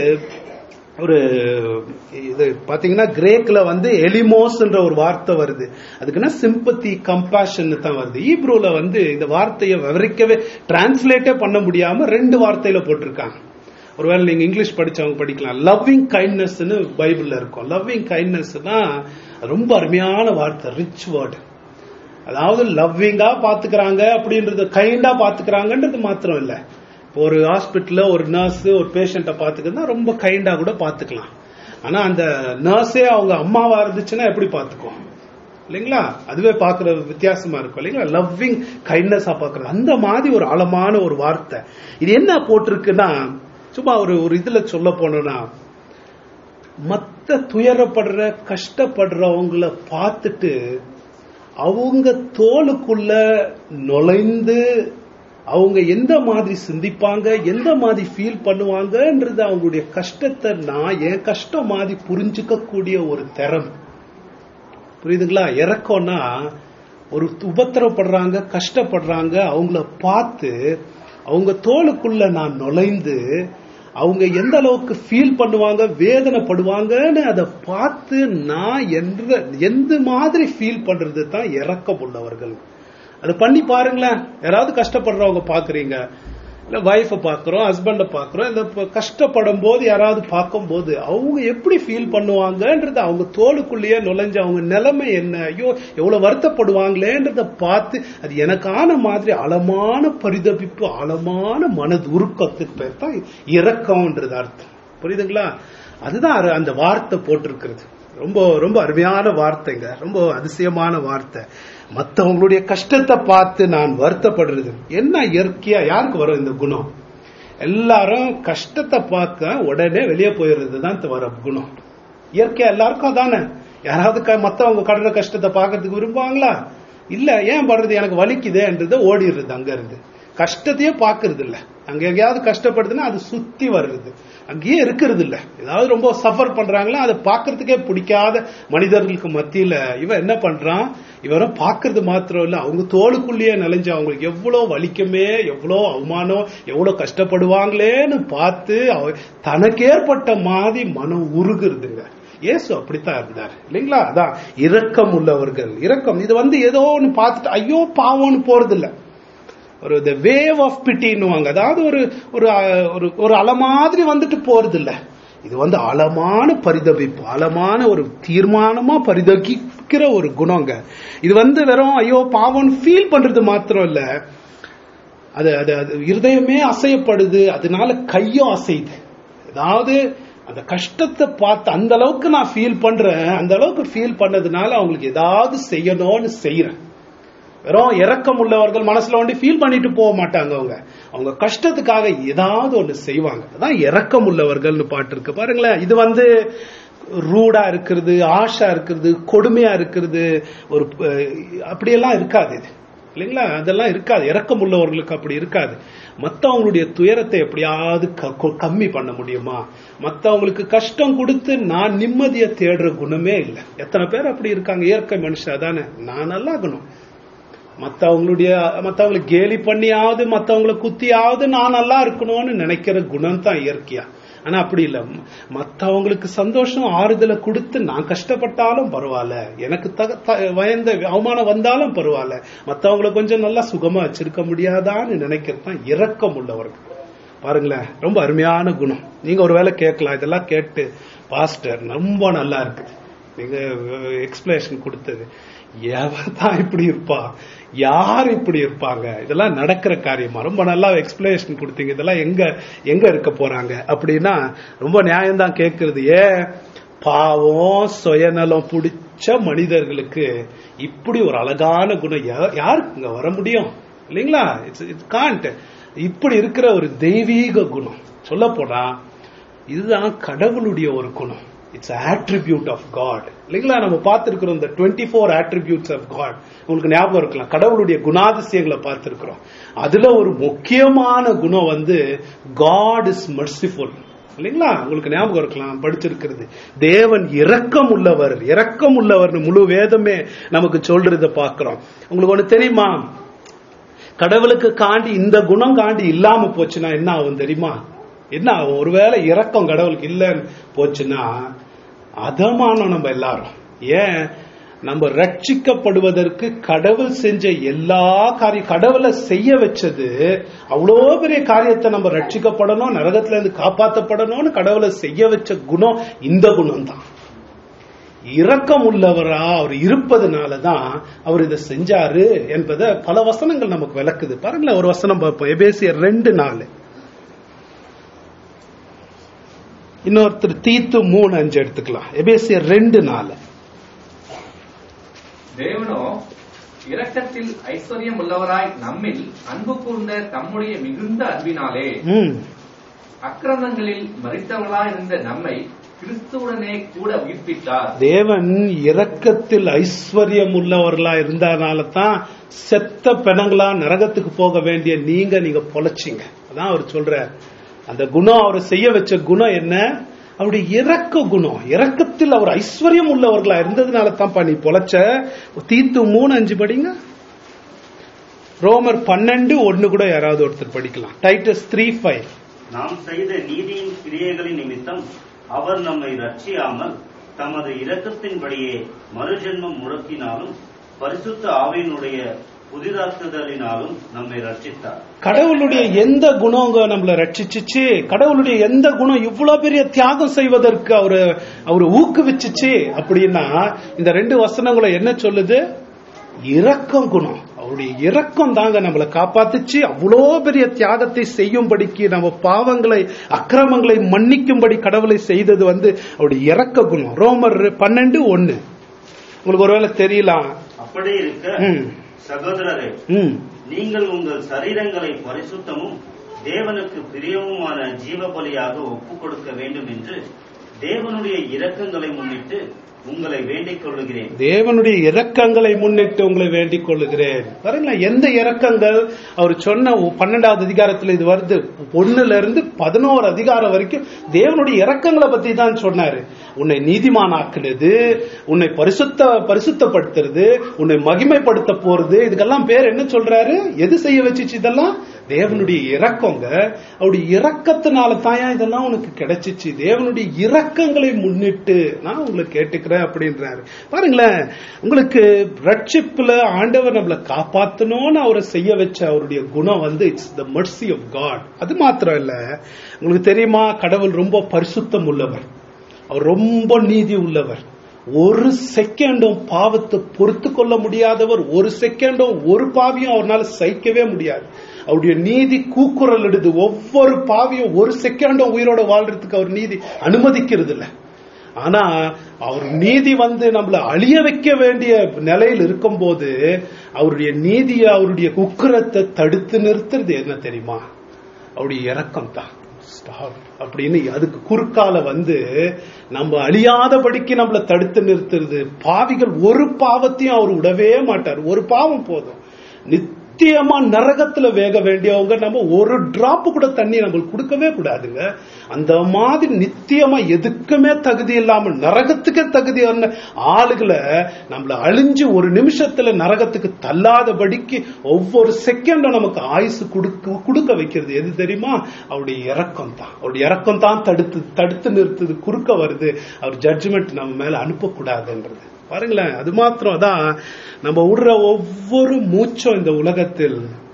ஒரு இது பாத்தீங்கன்னா கிரேக்ல எலிமோஸ்ன்ற ஒரு வார்த்தை வருது. அதுக்குன்னா சிம்பத்தி, கம்பேஷன் தான் வருது. ஹீப்ரூல இந்த வார்த்தையை விவரிக்கவே, டிரான்ஸ்லேட்டே பண்ண முடியாம 2 வார்த்தையில போட்டிருக்காங்க. ஒருவேளை நீங்க இங்கிலீஷ் படிச்சவங்க படிக்கலாம். லவ்விங் கைண்ட்னஸ் பைபிள்ல இருக்கும். லவ்விங் கைண்ட்னஸ்னா ரொம்ப அருமையான வார்த்தை, ரிச் வேர்டு. அதாவது லவ்விங்கா பாத்துக்கிறாங்க அப்படின்றது, கைண்டா பாத்துக்கிறாங்கன்றது மாத்திரம் இல்ல. இப்போ ஒரு ஹாஸ்பிட்டல்ல ஒரு நர்ஸ் ஒரு பேஷண்ட பாத்துக்கிறதா ரொம்ப கைண்டா கூட பாத்துக்கலாம். ஆனா அந்த நர்ஸே அவங்க அம்மாவா இருந்துச்சுன்னா எப்படி பாத்துக்குவோம் இல்லைங்களா? அதுவே பாக்குற வித்தியாசமா இருக்கும் இல்லைங்களா? லவ்விங் கைண்ட்னஸா பாக்குறது, அந்த மாதிரி ஒரு ஆழமான ஒரு வார்த்தை. இது என்ன போட்டிருக்குன்னா, சும்மா ஒரு இதுல சொல்ல போனோம்னா, மத்த துயரப்படுற கஷ்டப்படுறவங்கள பார்த்துட்டு அவங்க தோளுக்குள்ள நுழைந்து அவங்க எந்த மாதிரி சிந்திப்பாங்க, எந்த மாதிரி ஃபீல் பண்ணுவாங்கன்றது, அவங்களுடைய கஷ்டத்தை நான் என் கஷ்டம் மாதிரி புரிஞ்சுக்க கூடிய ஒரு திறமை. புரியுதுங்களா? இறக்கம்னா ஒரு உபத்திரப்படுறாங்க, கஷ்டப்படுறாங்க, அவங்கள பார்த்து அவங்க தோளுக்குள்ள நான் நுழைந்து அவங்க எந்த அளவுக்கு ஃபீல் பண்ணுவாங்க, வேதனைப்படுவாங்கன்னு அதை பார்த்து நான் எந்த மாதிரி ஃபீல் பண்றது தான் இரக்கம் உள்ளவர்கள். அதை பண்ணி பாருங்களேன். யாராவது கஷ்டப்படுறவங்க பாக்குறீங்க, இல்ல வைஃப பாக்குறோம், ஹஸ்பண்ட பாக்குறோம், இந்த கஷ்டப்படும் போது யாராவது பார்க்கும் போது அவங்க எப்படி ஃபீல் பண்ணுவாங்கன்றது, அவங்க தோளுக்குள்ளேயே நுழைஞ்சு அவங்க நிலைமை என்ன, ஐயோ எவ்வளவு வருத்தப்படுவாங்களேன்றத பார்த்து அது எனக்கான மாதிரி ஆழமான பரிதபிப்பு, ஆழமான மனது உருக்கத்துக்கு பேர் தான் இரக்கம்ன்றது அர்த்தம். புரியுதுங்களா? அதுதான் அந்த வார்த்தை போட்டிருக்கிறது. ரொம்ப ரொம்ப அருமையான வார்த்தைங்க, ரொம்ப அதிசயமான வார்த்தை. மற்றவங்களுடைய கஷ்டத்தை பார்த்து நான் வருத்தப்படுறது என்ன இயற்கையா யாருக்கு வரும் இந்த குணம்? எல்லாரும் கஷ்டத்தை பார்க்க உடனே வெளியே போயிடுறது தான் வர குணம். இயற்கையா எல்லாருக்கும் அதானே. யாராவது மற்றவங்க கடற கஷ்டத்தை பார்க்கறதுக்கு விரும்புவாங்களா? இல்ல. ஏன் படுறது, எனக்கு வலிக்குதேன்றது ஓடிடுறது. அங்க இருந்து கஷ்டத்தையே பாக்குறது இல்ல. அங்க எங்கேயாவது கஷ்டப்படுதுன்னா அது சுத்தி வருது, அங்கேயே இருக்கிறது இல்ல. ஏதாவது ரொம்ப சஃபர் பண்றாங்களா, அதை பாக்குறதுக்கே பிடிக்காத மனிதர்களுக்கு மத்தியில இவன் என்ன பண்றான், இவரும் பாக்குறது மாத்திரம் இல்ல, அவங்க தோளுக்குள்ளேயே நிலைஞ்சு அவங்களுக்கு எவ்வளவு வலிக்குமே, எவ்வளவு அவமானம், எவ்வளவு கஷ்டப்படுவாங்களேன்னு பார்த்து தனக்கேற்பட்ட மாதிரி மனம் உருகுறதுங்க. இயேசு அப்படித்தான் இருந்தார் இல்லைங்களா? அதான் இரக்கம் உள்ளவர்கள். இரக்கம் இது ஏதோ ஒன்னு பார்த்துட்டு ஐயோ பாவம்னு போறது இல்ல. ஒரு வேவ் ஆஃப் பிட்டின்னுவாங்க. அதாவது ஒரு அலை மாதிரி வந்துட்டு போறது இல்ல. இது ஆழமான பரிதபிப்பு, ஆழமான ஒரு தீர்மானமா பரிதபிக்கிற ஒரு குணங்க. இது வெறும் ஐயோ பாவம் ஃபீல் பண்றது மாத்திரம் இல்ல, அது இருதயமே அசையப்படுது, அதனால கையும் அசையுது. அதாவது அந்த கஷ்டத்தை பார்த்து அந்த அளவுக்கு நான் ஃபீல் பண்றேன், அந்த அளவுக்கு ஃபீல் பண்ணதுனால அவங்களுக்கு ஏதாவது செய்யணும்னு செய்யறேன். வெறும் இரக்கம் உள்ளவர்கள் மனசுல ஃபீல் பண்ணிட்டு போக மாட்டாங்க. அவங்க கஷ்டத்துக்காக ஏதாவது ஒண்ணு செய்வாங்க. அதான் இரக்கம் உள்ளவர்கள்னு பாட்டு இருக்கு பாருங்களேன். இது ரூடா இருக்கிறது, ஆஷா இருக்கிறது, கொடுமையா இருக்கிறது, ஒரு அப்படியெல்லாம் இருக்காது இது இல்லைங்களா? அதெல்லாம் இருக்காது. இரக்கம் உள்ளவர்களுக்கு அப்படி இருக்காது. மத்தவங்களுடைய துயரத்தை எப்படியாவது கம்மி பண்ண முடியுமா? மத்தவங்களுக்கு கஷ்டம் கொடுத்து நான் நிம்மதியை தேடுற குணமே இல்லை. எத்தனை பேர் அப்படி இருக்காங்க? இயற்கை மனுஷன் அதானே, நான் நல்லா இருக்கணும், மத்தவங்களை கேலி பண்ணியாவது மத்தவங்களை குத்தியாவது நான் நல்லா இருக்கணும்னு நினைக்கிற குணம் தான் இயற்கையா. ஆனா அப்படி இல்ல. மத்தவங்களுக்கு சந்தோஷம் ஆறுதலை கொடுத்து நான் கஷ்டப்பட்டாலும் பரவாயில்ல, எனக்கு வயந்த அவமானம் வந்தாலும் பரவாயில்ல, மத்தவங்களை கொஞ்சம் நல்லா சுகமா வச்சிருக்க முடியாதான்னு நினைக்கிறது தான் இரக்கம் உள்ளவர்கள். பாருங்களேன், ரொம்ப அருமையான குணம். நீங்க ஒரு வேளை கேட்கலாம், இதெல்லாம் கேட்டு பாஸ்டர் ரொம்ப நல்லா இருக்குது நீங்க எக்ஸ்பிளேஷன் கொடுத்தது, எவதான் இப்படி இருப்பா, யார் இப்படி இருப்பாங்க, இதெல்லாம் நடக்கிற காரியமா, ரொம்ப நல்லா எக்ஸ்பிளேஷன் கொடுத்தீங்க, இதெல்லாம் எங்க இருக்க போறாங்க அப்படின்னா ரொம்ப நியாயம்தான் கேட்கறது. பாவம் சுயநலம் பிடிச்ச மனிதர்களுக்கு இப்படி ஒரு அழகான குணம் யாருக்கு வர முடியும் இல்லைங்களா? It's can't. இப்படி இருக்கிற ஒரு தெய்வீக குணம் சொல்ல போனா இதுதான் கடவுளுடைய ஒரு குணம். இட்ஸ் attribute of God இல்லைங்களா? நம்ம பார்த்திருக்கிறோம் இந்த 24 attributes of God. உங்களுக்கு ஞாபகம் இருக்கலாம், கடவுளுடைய குணாதிசயங்களை பார்த்திருக்கிறோம். அதுல ஒரு முக்கியமான குணம் வந்து God is merciful இல்லைங்களா? உங்களுக்கு ஞாபகம் இருக்கலாம், படிச்சிருக்கிறது. தேவன் இரக்கம் உள்ளவர், இரக்கம் உள்ளவர் முழு வேதமே நமக்கு சொல்றத பார்க்கிறோம். உங்களுக்கு ஒண்ணு தெரியுமா? கடவுளுக்கு காண்டி இந்த குணம் காண்டி இல்லாம போச்சுன்னா என்ன ஆகும் தெரியுமா? என்ன ஆகும்? ஒருவேளை இரக்கம் கடவுளுக்கு இல்லைன்னு போச்சுன்னா அதமானம் நம்ம எல்லாரும். ஏன்? நம்ம ரட்சிக்கப்படுவதற்கு கடவுள் செஞ்ச எல்லா காரியம், கடவுளை செய்ய வச்சது அவ்வளோ பெரிய காரியத்தை, நம்ம ரட்சிக்கப்படணும், நரகத்துல இருந்து காப்பாற்றப்படணும்னு கடவுளை செய்ய வச்ச குணம் இந்த குணம் தான். இரக்கம் உள்ளவரா அவர் இருப்பதனாலதான் அவர் இதை செஞ்சாரு என்பதை பல வசனங்கள் நமக்கு விளக்குது. பாருங்களேன், ஒரு வசனம் பார்ப்போம். எபேசியர் 2:4. இன்னொருத்தர் தீத்து 3:5 எடுத்துக்கலாம். எபேசியர் 2:4. தேவனோ இரக்கத்தில் ஐஸ்வர்யம் உள்ளவராய் நம்மில் அன்பு கூர்ந்த தம்முடைய மிகுந்த அன்பினாலே அக்கிரமங்களில் மரித்தவர்களாய் இருந்த நம்மை கிறிஸ்துவுடனே கூட உயிர்ப்பித்தார். தேவன் இரக்கத்தில் ஐஸ்வர்யம் உள்ளவர்களா இருந்ததுனால தான் செத்த பெணங்களா நரகத்துக்கு போக வேண்டிய நீங்க பொழைச்சிங்க. அதான் அவர் சொல்ற அந்த குணம். அவர் செய்ய வச்ச குணம் என்ன? அவருடைய இரக்க குணம். இரக்கத்தில் அவர் ஐஸ்வர்யம் உள்ளவர்களா இருந்ததுனால தான் நீ பொழைச்ச. தீத்து 3:5 படிங்க. ரோமர் 12:1 கூட யாராவது ஒருத்தர் படிக்கலாம். டைட்டஸ் 3:5. நாம் செய்த நீதியின் கிரியைகளின் நிமித்தம் அவர் நம்மை ரட்சியாமல் தமது இரக்கத்தின்படியே மறுஜென்மம் முழக்கினாலும் பரிசுத்த ஆவியினுடைய புதிதாக்குதலினாலும் நம்மை ரட்சித்தார். கடவுளுடைய எந்த குணம் நம்மளை ரட்சிச்சுச்சு? கடவுளுடைய எந்த குணம் இவ்வளவு பெரிய தியாகம் செய்வதற்கு அவரு ஊக்குவிச்சுச்சு அப்படின்னா இந்த 2 வசனங்களும் என்ன சொல்லுது? இரக்கம் குணம். அவருடைய இரக்கம் தாங்க நம்மளை காப்பாத்துச்சு. அவ்வளோ பெரிய தியாகத்தை செய்யும்படிக்கு, நம்ம பாவங்களை அக்கிரமங்களை மன்னிக்கும்படி கடவுளை செய்தது வந்து அவருடைய இரக்க குணம். ரோமர் 12:1 உங்களுக்கு ஒருவேளை தெரியலாம். அப்படி இருக்க சகோதரரே, நீங்கள் உங்கள் சரீரங்களை பரிசுத்தமும் தேவனுக்கு பிரியமுமான ஜீவ பலியாக ஒப்புக் கொடுக்க வேண்டும் என்று தேவனுடைய இரக்கங்களை முன்னிட்டு உங்களை வேண்டிக் கொள்ளுகிறேன். தேவனுடைய இரக்கங்களை முன்னிட்டு உங்களை வேண்டிக் கொள்ளுகிறேன். பாருங்களா, எந்த இரக்கங்கள் அவர் சொன்ன 12வது அதிகாரத்தில் இது வருது. 1 to 11 அதிகாரம் வரைக்கும் தேவனுடைய இரக்கங்களை பத்தி தான் சொன்னாரு. உன்னை நீதிமானாக்குனது, உன்னை பரிசுத்தப்படுத்துறது, உன்னை மகிமைப்படுத்த போறது, இதுக்கெல்லாம் பேர் என்ன சொல்றாரு? எது செய்ய வச்சுச்சு? இதெல்லாம் தேவனுடைய இரக்கங்க. அவருடைய இரக்கத்தினால தாயா இதெல்லாம் உனக்கு கிடைச்சிச்சு. தேவனுடைய இரக்கங்களை முன்னிட்டு நான் உங்களை கேட்டுக்கிறேன் அப்படின்றாரு. பாருங்களேன், உங்களுக்கு ரட்சிப்புல ஆண்டவர் நம்மளை காப்பாத்தணும்னு அவரை செய்ய வச்ச அவருடைய குணம் வந்து it's the mercy of God. அது மாத்திரம் இல்ல, உங்களுக்கு தெரியுமா, கடவுள் ரொம்ப பரிசுத்தம் உள்ளவர், அவர் ரொம்ப நீதி உள்ளவர். ஒரு செகண்டும் பாவத்தை பொறுத்து கொள்ள முடியாதவர். ஒரு செகண்டும் ஒரு பாவியும் அவரால் சகிக்கவே முடியாது. அவருடைய நீதி கூக்குரல் இடுது. ஒவ்வொரு பாவியும் ஒரு செகண்டும் உயிரோட வாழ்றதுக்கு அவர் நீதி அனுமதிக்கிறது இல்லை. ஆனா அவர் நீதி வந்து நம்மளை அழிய வைக்க வேண்டிய நிலையில் இருக்கும் போது அவருடைய நீதியை, அவருடைய உக்கிரத்தை தடுத்து நிறுத்துறது என்ன தெரியுமா? அவருடைய இரக்கம் தான். அப்படின்னு அதுக்கு குறுக்கால வந்து நம்ம அழியாதபடிக்கு நம்மளை தடுத்து நிறுத்துறது. பாவிகள் ஒரு பாவத்தையும் அவர் விடவே மாட்டார். ஒரு பாவம் போதும். நித்தியமா நரகத்துல வேக வேண்டியவங்க நம்ம ஒரு டிராப் கூட தண்ணி நம்மளுக்கு கொடுக்கவே கூடாதுங்க. அந்த மாதிரி நித்தியமா எதுக்குமே தகுதி இல்லாம நரகத்துக்கே தகுதியான ஆளுகளை நம்மள அழிஞ்சு ஒரு நிமிஷத்துல நரகத்துக்கு தள்ளாதபடிக்கு ஒவ்வொரு செகண்டும் நமக்கு ஆயுசு கொடுக்க வைக்கிறது எது தெரியுமா? அவருடைய இரக்கம் தான். அவருடைய இரக்கம் தான் தடுத்து நிறுத்துது, குறுக்க வருது. அவர் ஜட்ஜ்மெண்ட் நம்ம மேல அனுப்பக்கூடாதுன்றது பாருங்களேன். அது மாத்திரம் தான் நம்ம விடுற ஒவ்வொரு மூச்சும் இந்த உலகத்தில்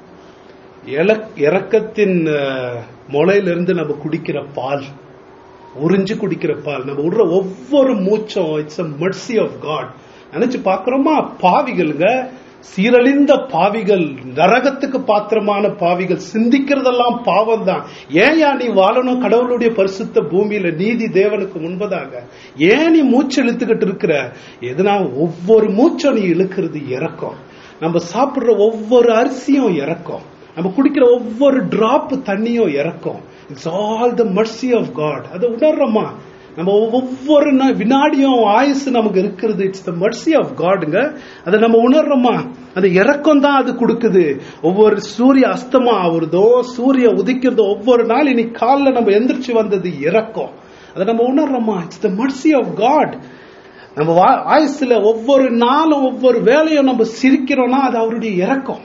இரக்கத்தின் முளையிலிருந்து நம்ம குடிக்கிற பால், உறிஞ்சு குடிக்கிற பால். நம்ம விடுற ஒவ்வொரு மூச்சும் it's a mercy of God. நினைச்சு பாக்குறோமா? பாவிகளுங்க, சீரழிந்த பாவிகள், நரகத்துக்கு பாத்திரமான பாவிகள், சிந்திக்கிறதெல்லாம் பாவம் தான். ஏன் நீ வாழணும் கடவுளுடைய பரிசுத்த பூமியில நீதி தேவனுக்கு முன்பதாக? ஏன் நீ மூச்சு இழுத்துக்கிட்டு இருக்கிற? எதுனா ஒவ்வொரு மூச்சும் நீ இழுக்கிறது இரக்கம். நம்ம சாப்பிடுற ஒவ்வொரு அரிசியும் இரக்கம், நம்ம குடிக்கிற ஒவ்வொரு டிராப் தண்ணியும் இரக்கம். It's all the mercy of God. அதை உணர்றோமா? நம்ம ஒவ்வொரு வினாடியும் ஆயுசு நமக்கு இருக்கிறது இட்ஸ் த mercy of Godங்க. அதை நம்ம உணர்றோமா? அந்த இரக்கம் தான் அது கொடுக்குது. ஒவ்வொரு சூரிய அஸ்தமா ஆகுறதோ சூரிய உதிக்கிறதோ ஒவ்வொரு நாள் இன்னைக்கு காலில் நம்ம எந்திரிச்சு வந்தது இரக்கம். அதை நம்ம உணர்றோமா? It's the mercy of God. நம்ம ஆயுசுல ஒவ்வொரு நாளும் ஒவ்வொரு வேலையும் நம்ம சிரிக்கிறோம்னா அது அவருடைய இரக்கம்.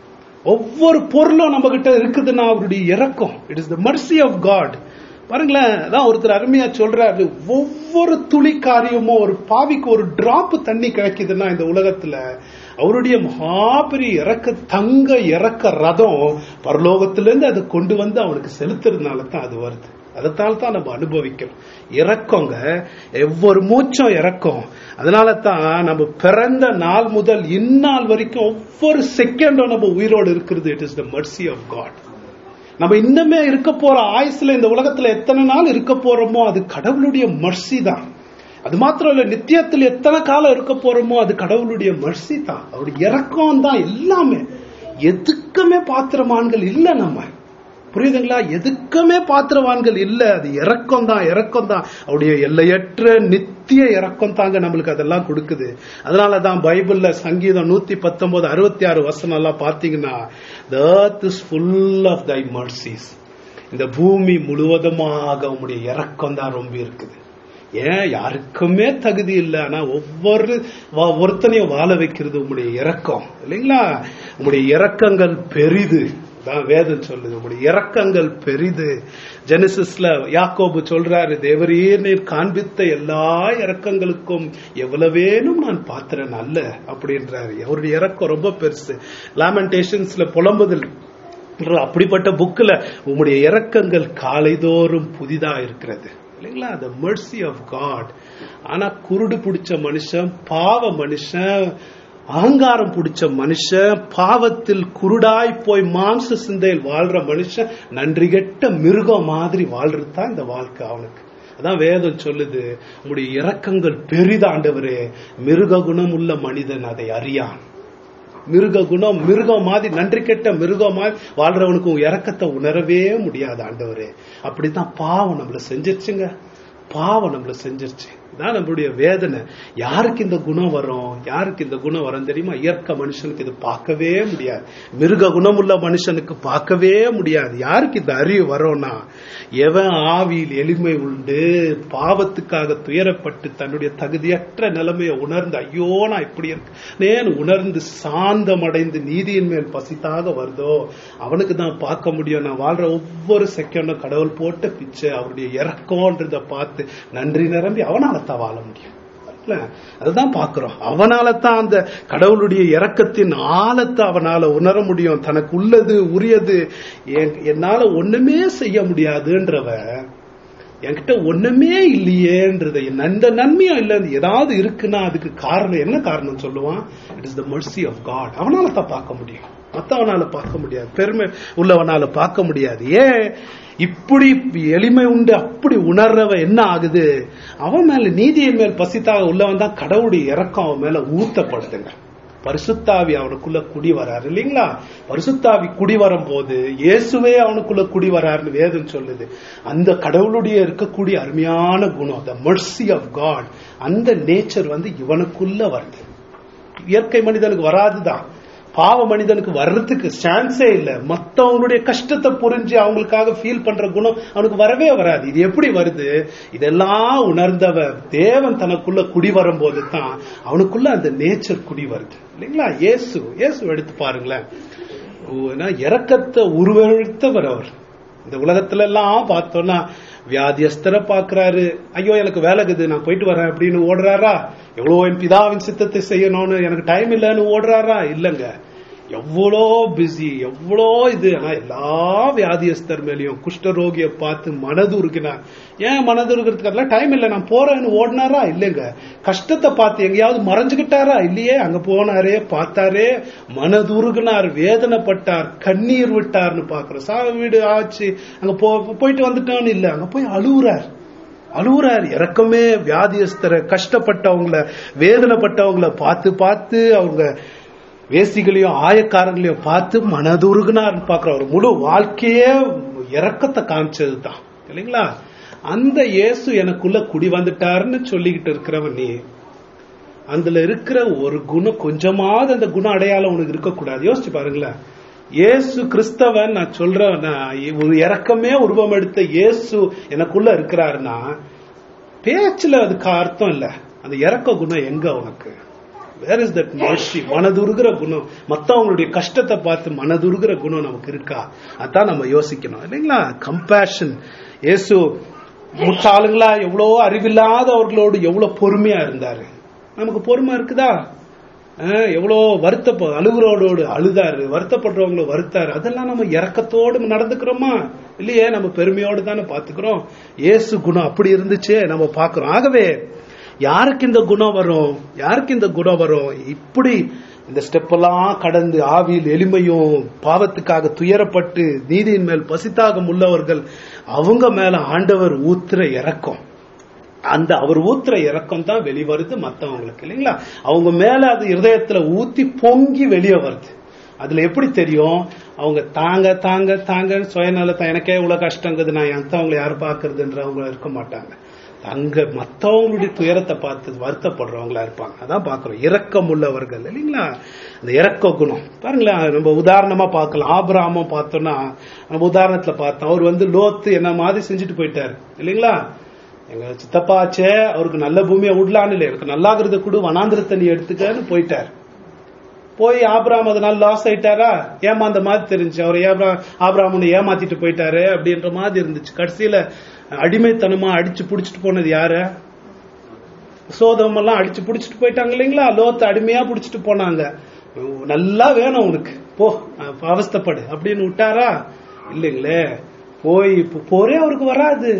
ஒவ்வொரு பொருளும் நம்ம கிட்ட இருக்குதுன்னா அவருடைய இரக்கம். It is the mercy of God. பாருங்களேன், அதான் ஒருத்தர் அருமையா சொல்றாரு, ஒவ்வொரு துளி காரியமும் ஒரு பாவிக்கு ஒரு டிராப் தண்ணி கிடைக்குதுன்னா இந்த உலகத்துல அவருடைய மகாபெரிய தங்க இறக்க ரதம் பரலோகத்திலிருந்து அதை கொண்டு வந்து அவனுக்கு செலுத்துறதுனால தான் அது வருது. அதனால தான் நம்ம அனுபவிக்கிறோம் இரக்கங்க. ஒவ்வொரு மூச்சும் இரக்கம். அதனால தான் நம்ம பிறந்த நாள் முதல் இந்நாள் வரைக்கும் ஒவ்வொரு செகண்டும் நம்ம உயிரோடு இருக்கிறது it is the mercy of God. நம்ம இன்னமே இருக்க போற ஆயுசுல இந்த உலகத்துல எத்தனை நாள் இருக்க போறோமோ அது கடவுளுடைய mercy தான். அது மாத்திரம் இல்ல, நித்தியத்தில் எத்தனை காலம் இருக்க போறோமோ அது கடவுளுடைய mercy தான். அவருடைய இரக்கம் தான் எல்லாமே. எதுக்குமே பாத்திரமான்கள் இல்ல நம்ம, புரியுதுங்களா? எதுக்குமே பாத்திரவான்கள் இல்ல. அது இரக்கம் தான், இரக்கம் தான். அவருடைய எல்லையற்ற நித்திய இரக்கம் தாங்க நம்மளுக்கு அதெல்லாம் கொடுக்குது. அதனாலதான் பைபிள்ல சங்கீதம் 119:66 வசனம் எல்லாம் பாத்தீங்கன்னா, the earth is full of thy mercies. இந்த பூமி முழுவதுமாக உங்களுடைய இரக்கம் தான் ரொம்ப இருக்குது. ஏன் யாருக்குமே தகுதி இல்லை, ஆனா ஒருத்தனையும் வாழ வைக்கிறது உங்களுடைய இரக்கம் இல்லைங்களா? உங்களுடைய இரக்கங்கள் பெரிது தான் வேதம் சொல்லுது. உங்களுடைய இரக்கங்கள் பெரிது. ஜெனசிஸ்ல யாக்கோபு சொல்றாரு, தேவரீர் நீர் காண்பித்த எல்லா இரக்கங்களுக்கும் எவ்வளவேனும் நான் பாத்திரன் அல்ல அப்படின்றாரு. அவருடைய இரக்கம் ரொம்ப பெருசு. லாமெண்டேஷன்ஸ்ல புலம்புதல் அப்படிப்பட்ட புக்ல உங்களுடைய இரக்கங்கள் காலைதோறும் புதிதா இருக்கிறது இல்லைங்களா? the mercy of God. ஆனா குருடு பிடிச்ச மனுஷன், பாவ மனுஷன், அகங்காரம் பிடிச்ச மனுஷன், பாவத்தில் குருடாய் போய் மாம்ச சிந்தையில் வாழ்ற மனுஷன் நன்றி கெட்ட மிருகம் மாதிரி வாழ்றது தான் இந்த வாழ்க்கை அவனுக்கு. அதான் வேதம் சொல்லுது, உங்களுடைய இரக்கங்கள் பெரிதாண்டவரே, மிருக குணம் உள்ள மனிதன் அதை அறியான். மிருக குணம், மிருகம் மாதிரி, நன்றி கெட்ட மிருகம் மாதிரி வாழ்றவனுக்கு உங்க இரக்கத்தை உணரவே முடியாது ஆண்டவரே. அப்படித்தான் பாவம் நம்மள செஞ்சிருச்சுங்க. பாவம் நம்மள செஞ்சிருச்சு. தான் நம்மளுடைய வேதனை. யாருக்கு இந்த குணம் வரும்? யாருக்கு இந்த குணம் வரும் தெரியுமா? இயற்கை மனுஷனுக்கு இது பார்க்கவே முடியாது. மிருக குணம் உள்ள மனுஷனுக்கு பார்க்கவே முடியாது. யாருக்கு இந்த அறிவு வரும்னா, எவன் ஆவியில் எளிமை உண்டு, பாவத்துக்காக துயரப்பட்டு தன்னுடைய தகுதியற்ற நிலைமையை உணர்ந்து, ஐயோ நான் இப்படி இருக்கேன்னு உணர்ந்து சாந்தம் அடைந்து நீதியின் மேல் பசித்தாக வருதோ அவனுக்கு தான் பார்க்க முடியும். நான் வாழ்ற ஒவ்வொரு செகண்டும் கடவுள் போட்ட பிச்சை அவருடைய இறக்கம்ன்றத பார்த்து நன்றி நிரம்பி அவனால தான் வாழ முடியும். அதுதான் பாக்குறோம். அவனால தான் அந்த கடவுளுடைய இரக்கத்தின் ஆழத்தை அவனால உணர முடியும். தனக்கு உள்ளது உரியது என்னால ஒண்ணுமே செய்ய முடியாதுன்றவ, என்கிட்ட ஒண்ணுமே இல்லையேன்றத, எந்த நன்மையும் இல்ல, ஏதாவது இருக்குன்னா அதுக்கு காரணம் என்ன காரணம் சொல்லுவான்? It is the mercy of God. அவனால தான் பார்க்க முடியும், மத்தவனால பார்க்க முடியாது. பெருமை உள்ளவனால பார்க்க முடியாது. ஏன் இப்படி எளிமை உண்டு அப்படி உணர்றவ என்ன ஆகுது? அவன் மேல நீதியின் மேல் பசித்தாக உள்ளவன் தான் கடவுளுடைய இரக்கம் அவன் மேல ஊத்தப்படுதுங்க. பரிசுத்தாவி அவனுக்குள்ள குடி வராரு இல்லைங்களா? பரிசுத்தாவி குடி வரும் போது இயேசுவே அவனுக்குள்ள குடி வராருன்னு வேதம் சொல்லுது. அந்த கடவுளுடைய இருக்கக்கூடிய அருமையான குணம், the mercy of God, அந்த நேச்சர் இவனுக்குள்ள வருது. இயற்கை மனிதனுக்கு வராதுதான். பாவ மனிதனுக்கு வர்றதுக்கு சான்ஸே இல்லை. மத்தவங்களுடைய கஷ்டத்தை புரிஞ்சு அவங்களுக்காக ஃபீல் பண்ற குணம் அவனுக்கு வரவே வராது. இது எப்படி வருது? இதெல்லாம் உணர்ந்தவ தேவன் தனக்குள்ள குடி வரும்போது தான் அவனுக்குள்ள அந்த நேச்சர் குடி வருது இல்லைங்களா? இயேசு எடுத்து பாருங்களேன். இரக்கத்தை உருவெடுத்தவர் அவர். இந்த உலகத்துல எல்லாம் பார்த்தோம்னா வியாதியஸ்தரை பாக்குறாரு, ஐயோ எனக்கு வேலைக்குது நான் போயிட்டு வரேன் அப்படின்னு ஓடுறாரா? எவ்வளவு என் பிதாவின் சித்தத்தை செய்யணும்னு எனக்கு டைம் இல்லைன்னு ஓடுறாரா? இல்லங்க, எவ்வளோ பிஸி, எவ்வளோ இது. ஆனா எல்லா வியாதியஸ்தர் மேலேயும் குஷ்டரோகிய பார்த்து மனதுருகினார். ஏன் மனதுருகிறதுக்கு டைம் இல்லை நான் போறேன்னு ஓடினாரா? இல்லைங்க. கஷ்டத்தை பார்த்து எங்கேயாவது மறைஞ்சுக்கிட்டாரா? இல்லையே. அங்க போனாரே, பார்த்தாரே, மனதுருகினார், வேதனைப்பட்டார், கண்ணீர் விட்டார்னு பாக்குறோம். சாவ வீடு ஆச்சு அங்க போயிட்டு வந்துட்டோன்னு இல்ல, அங்க போய் அழுவுறார். இறக்கமே வியாதியஸ்தரை, கஷ்டப்பட்டவங்கள, வேதனைப்பட்டவங்கள பார்த்து அவங்க வேசிகளையும் ஆயக்காரங்களையும் பார்த்து மனதுருகினார்னு பாக்குற ஒரு முழு வாழ்க்கையே இரக்கத்தை காமிச்சதுதான் இல்லைங்களா? அந்த இயேசு எனக்குள்ள குடி வந்துட்டாருன்னு சொல்லிக்கிட்டு இருக்கிறவன் நீ, அதுல இருக்கிற ஒரு குணம் கொஞ்சமாவது அந்த குணம் அடையாளம் உனக்கு இருக்கக்கூடாது. யோசிச்சு பாருங்களேன். இயேசு கிறிஸ்தவன் நான் சொல்றேன்னா, ஒரு இரக்கமே உருவம் எடுத்த இயேசு எனக்குள்ள இருக்கிறாருன்னா பேச்சுல அதுக்கு அர்த்தம் இல்ல. அந்த இரக்க குணம் எங்க உனக்கு? Where is that mercy? மனதுருகிற குணம், மத்தவங்களுடைய கஷ்டத்தை பார்த்து மனதுருகிற குணம் நமக்கு இருக்கா? அதான் நம்ம யோசிக்கணும் இல்லைங்களா? கம்பேஷன். இயேசு முட்டாளுங்களா எவ்வளோ அறிவில்லாதவர்களோடு எவ்வளவு பொறுமையா இருந்தாரு. நமக்கு பொறுமை இருக்குதா? எவ்வளோ அழுகுறோடு அழுதாரு, வருத்தப்படுறவங்கள வருத்தாரு. அதெல்லாம் நம்ம இரக்கத்தோடு நடந்துக்கிறோமா? இல்லையே. நம்ம பெருமையோடு தானே பாத்துக்கிறோம். இயேசு குணம் அப்படி இருந்துச்சே நம்ம பாக்குறோம். ஆகவே யாருக்கு இந்த குணம் வரும்? இப்படி இந்த ஸ்டெப் எல்லாம் கடந்து ஆவியில் எளிமையும் பாவத்துக்காக துயரப்பட்டு நீதியின் மேல் பசித்தாகம் உள்ளவர்கள், அவங்க மேல ஆண்டவர் ஊத்துற இரக்கம், அந்த அவர் ஊத்துற இரக்கம் தான் வெளிவருது மத்தவங்களுக்கு இல்லைங்களா? அவங்க மேல அது இருதயத்துல ஊத்தி பொங்கி வெளியே வருது. அதுல எப்படி தெரியும்? அவங்க தாங்க சுயநலத்தை, எனக்கே இவ்வளவு கஷ்டங்குது, நான் அவங்களை யாரும் பாக்குறதுன்றவங்க இருக்க மாட்டாங்க. அங்க மத்தவங்களுடைய துயரத்தை பார்த்து வருத்தப்படுறவங்களா இருப்பாங்க. அதான் பாக்குறோம் இரக்கம் உள்ளவர்கள் இல்லைங்களா? அந்த இரக்க குணம் பாருங்களேன். நம்ம உதாரணமா பார்க்கலாம். ஆபிரகாம பார்த்தோம்னா, நம்ம உதாரணத்துல பார்த்தோம். அவர் லோத்து என்ன மாதிரி செஞ்சுட்டு போயிட்டாரு இல்லைங்களா? எங்க சித்தப்பாச்சே அவருக்கு நல்ல பூமியை விடலான்னு இல்லை, எனக்கு நல்லாகிறத கூட வனாந்திர தண்ணி எடுத்துக்கன்னு போயிட்டார். போய் ஆபிரகாம் அதனால லாஸ் ஆயிட்டாரா? ஏமாந்த மாதிரி தெரிஞ்சு அவர் ஆபிரகாமனை ஏமாத்திட்டு போயிட்டாரு அப்படின்ற மாதிரி இருந்துச்சு. கடைசியில அடிமைத்தனமா அடிச்சு புடிச்சிட்டு போனது யார? சோதம் எல்லாம் அடிச்சு புடிச்சிட்டு போயிட்டாங்க இல்லைங்களா? லோத்து அடிமையா புடிச்சிட்டு போனாங்க. நல்லா வேணும் உனக்கு, போ அவஸ்தப்படு அப்படின்னு விட்டாரா? இல்லைங்களே. போய் போரே அவருக்கு வராது.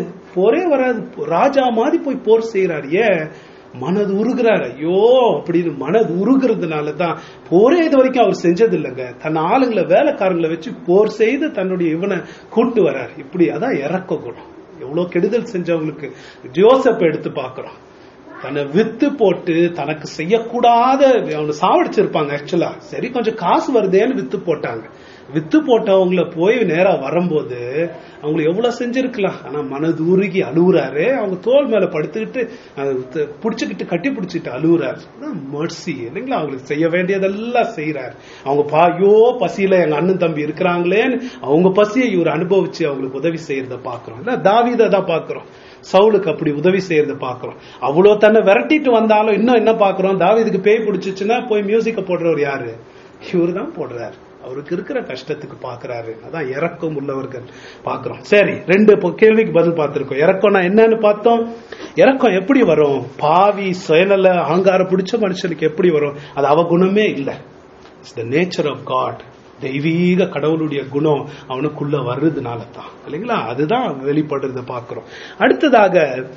ராஜா மாதிரி போய் போர் செய்யறாரு. ஏன்? மனது உருகிறார். ஐயோ அப்படின்னு மனது உருகிறதுனாலதான் போரே இது வரைக்கும் அவர் செஞ்சது இல்லைங்க. தன் ஆளுங்களை, வேலைக்காரங்களை வச்சு போர் செய்து தன்னுடைய இவனை கூட்டு வர்றார். இப்படி அதான் இறக்க குணம். எவ்வளவு கெடுதல் செஞ்சவங்களுக்கு ஜோசப் எடுத்து பாக்குறோம். தன்னை வித்து போட்டு தனக்கு செய்யக்கூடாத அவனை சாவடிச்சிருப்பாங்க. ஆக்சுவலா சரி கொஞ்சம் காசு வருதேன்னு வித்து போட்டாங்க. வித்து போட்டவங்கள போய் நேரா வரும்போது அவங்களை எவ்வளவு செஞ்சிருக்கலாம். ஆனா மனது உருகி அழுகுறாரு. அவங்க தோல் மேல படுத்துக்கிட்டு புடிச்சுக்கிட்டு கட்டி பிடிச்சிட்டு அழுகுறாரு. மர்சி இல்லைங்களா? அவங்களுக்கு செய்ய வேண்டியதெல்லாம் செய்யறாரு. அவங்க பாயோ பசியில எங்க அண்ணன் தம்பி இருக்கிறாங்களேன்னு அவங்க பசியை இவர் அனுபவிச்சு அவங்களுக்கு உதவி செய்யறத பாக்குறோம். இல்ல தாவீதை தான் பாக்குறோம். சவுலுக்கு அப்படி உதவி செய்யறத பாக்குறோம். அவ்வளவு தன்னை விரட்டிட்டு வந்தாலும் இன்னும் என்ன பாக்குறோம்? தாவீதுக்கு பேய் பிடிச்சிச்சுன்னா போய் மியூசிக்க போடுறவர் யாரு? இவரு தான் போடுறாரு. அவருக்கு இருக்கிற கஷ்டத்துக்கு பாக்குறாரு. அதான் இரக்கம் உள்ளவர்கள் பாக்குறோம். சரி, 2 கேள்விக்கு பதில் பார்த்திருக்கோம். இரக்கம்னா என்னன்னு பார்த்தோம். இரக்கம் எப்படி வரும்? பாவி சுயநல அகங்காரம் பிடிச்ச மனுஷனுக்கு எப்படி வரும்? அது அவ குணமே இல்லை. It's the nature of God. தெய்வீக கடவுளுடைய குணம் அவனுக்குள்ள வர்றதுனால தான் இல்லைங்களா? அதுதான் வெளிப்படுறத பாக்குறோம். அடுத்ததாக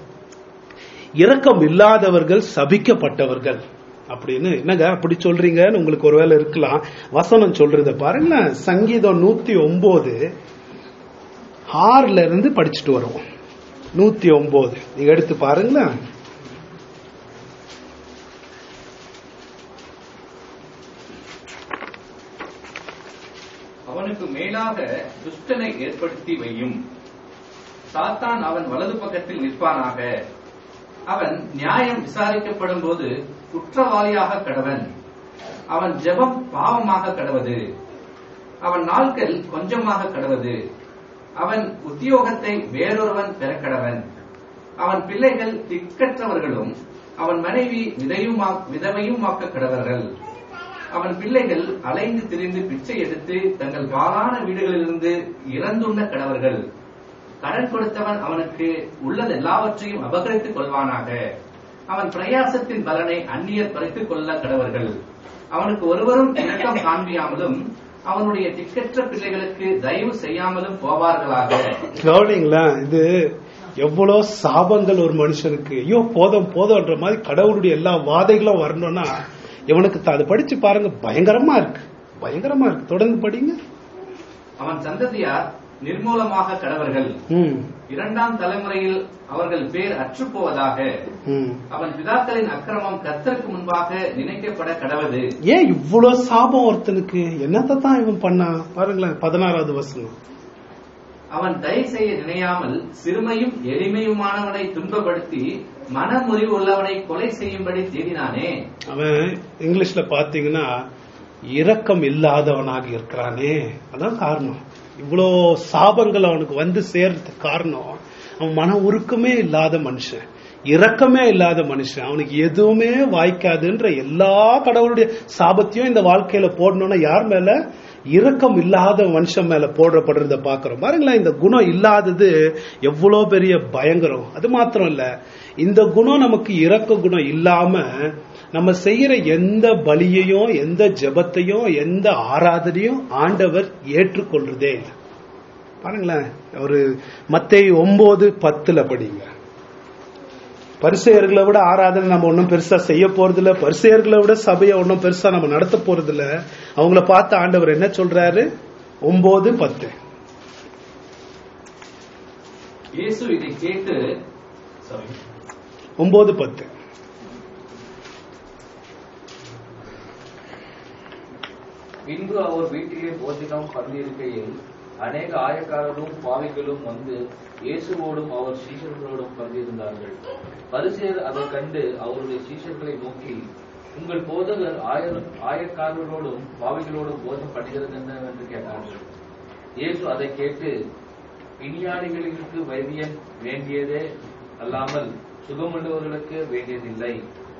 இரக்கம் இல்லாதவர்கள் சபிக்கப்பட்டவர்கள் அப்படின்னு. என்னங்க அப்படி சொல்றீங்கன்னு உங்களுக்கு ஒருவேளை இருக்கலாம். வசனம் சொல்றத பாருங்க. சங்கீதம் 109:6 படிச்சுட்டு வருவோம். 109 நீங்க எடுத்து பாருங்களேன். அவனுக்கு மேலாக துஷ்டனை ஏற்படுத்தி வையும். சாத்தான் அவன் வலது பக்கத்தில் நிற்பானாக. அவன் நியாயம் விசாரிக்கப்படும் போது குற்றவாளியாக கடவன். அவன் ஜெபம் பாவமாக கடவது, அவன் நாட்கள் கொஞ்சமாக கடவது, அவன் உத்தியோகத்தை வேறொருவன் பெறக்கடவன், அவன் பிள்ளைகள் திக்கற்றவர்களும் அவன் மனைவி விதவையுமாக்க கடவர்கள், அவன் பிள்ளைகள் அலைந்து திரிந்து பிச்சை எடுத்து தங்கள் பாழான வீடுகளிலிருந்து இறந்துண்ண கடவர்கள், கடன் கொடுத்தவன் அவனுக்கு உள்ளது எல்லாவற்றையும் அபகரித்துக் கொள்வானாக, அவன் பிரயாசத்தின் பலனை அந்நியர் பறித்துக் கொள்ள கடவர்கள், அவனுக்கு ஒருவரும் இரக்கம் காண்பியாமலும் அவனுடைய திக்கற்ற பிள்ளைகளுக்கு தயவு செய்யாமலும் போவார்களாக. கவனிங்களா, இது எவ்வளவு சாபங்கள் ஒரு மனுஷனுக்கு. ஐயோ போதும் போதும்ன்ற மாதிரி கடவுளுடைய எல்லா வாதைகளும் வரணும்னா இவனுக்கு அதை படிச்சு பாருங்க, பயங்கரமா இருக்கு, பயங்கரமா இருக்கு. தொடர்ந்து படிங்க. அவன் சந்ததியார் நிர்மூலமாக கடவர்கள், இரண்டாம் தலைமுறையில் அவர்கள் பேர் அற்று போவதாக, அவன் பிதாக்களின் அக்கிரமம் கர்த்தருக்கு முன்பாக நினைக்கப்பட கடவது. ஏன் இவ்வளவு சாபம் ஒருத்தனுக்கு? என்னத்தான் இவன் பண்ணா பாருங்களேன். 16வது வசனம். அவன் தயவு செய்ய நினையாமல் சிறுமையும் எளிமையுமானவனை துன்பப்படுத்தி மனமுறிவு உள்ளவனை கொலை செய்யும்படி தேடினானே. அவன் இங்கிலீஷ்ல பாத்தீங்கன்னா இரக்கம் இல்லாதவனாக இருக்கிறானே, அதான் காரணம். இவ்வளோ சாபங்கள் அவனுக்கு வந்து சேர்றதுக்கு காரணம் அவன் மன உருக்கமே இல்லாத மனுஷன், இரக்கமே இல்லாத மனுஷன். அவனுக்கு எதுவுமே வாய்க்காதுன்ற எல்லா கடவுளுடைய சாபத்தையும் இந்த வாழ்க்கையில போடணும்னா யார் மேல? இரக்கம் இல்லாத மனுஷன் மேல போடப்படுறத பாக்குறோம். பாருங்களேன், இந்த குணம் இல்லாதது எவ்வளவு பெரிய பயங்கரம். அது மாத்திரம் இல்ல, இந்த குணம் நமக்கு இரக்க குணம் இல்லாம நம்ம செய்யற எந்த பலியையும் எந்த ஜெபத்தையும் எந்த ஆராதனையும் ஆண்டவர் ஏற்றுக்கொள்றதே இல்லை. பாருங்களேன், ஒரு மத்தேயு 9:10 படிங்க. பரிசேயர்களை விட ஆராதனை நம்ம ஒன்னும் பெருசா செய்ய போறது இல்ல, பரிசேயர்களை விட சபையை ஒன்னும் பெருசா நம்ம நடத்த போறது இல்ல. அவங்கள பார்த்து ஆண்டவர் என்ன சொல்றாரு? 9:10. இயேசு இதை கேட்டு 9:10. பின்பு அவர் வீட்டிலே போஜனம் பண்ணியிருக்கையில் அநேக ஆயக்காரரும் பாவிகளும் வந்து இயேசுவோடும் அவர் சீஷர்களோடும் பந்தியிருந்தார்கள். பரிசேயர் அதை கண்டு அவருடைய சீஷர்களை நோக்கி, உங்கள் போதகர் ஆயக்காரர்களோடும் பாவிகளோடும் போஜனம் பண்ணுகிறது என்று கேட்டார்கள். இயேசு அதை கேட்டு, பிணியாளிகளுக்கு வைத்தியன் வேண்டியதே அல்லாமல் சுகமுள்ளவர்களுக்கு வேண்டியதில்லை,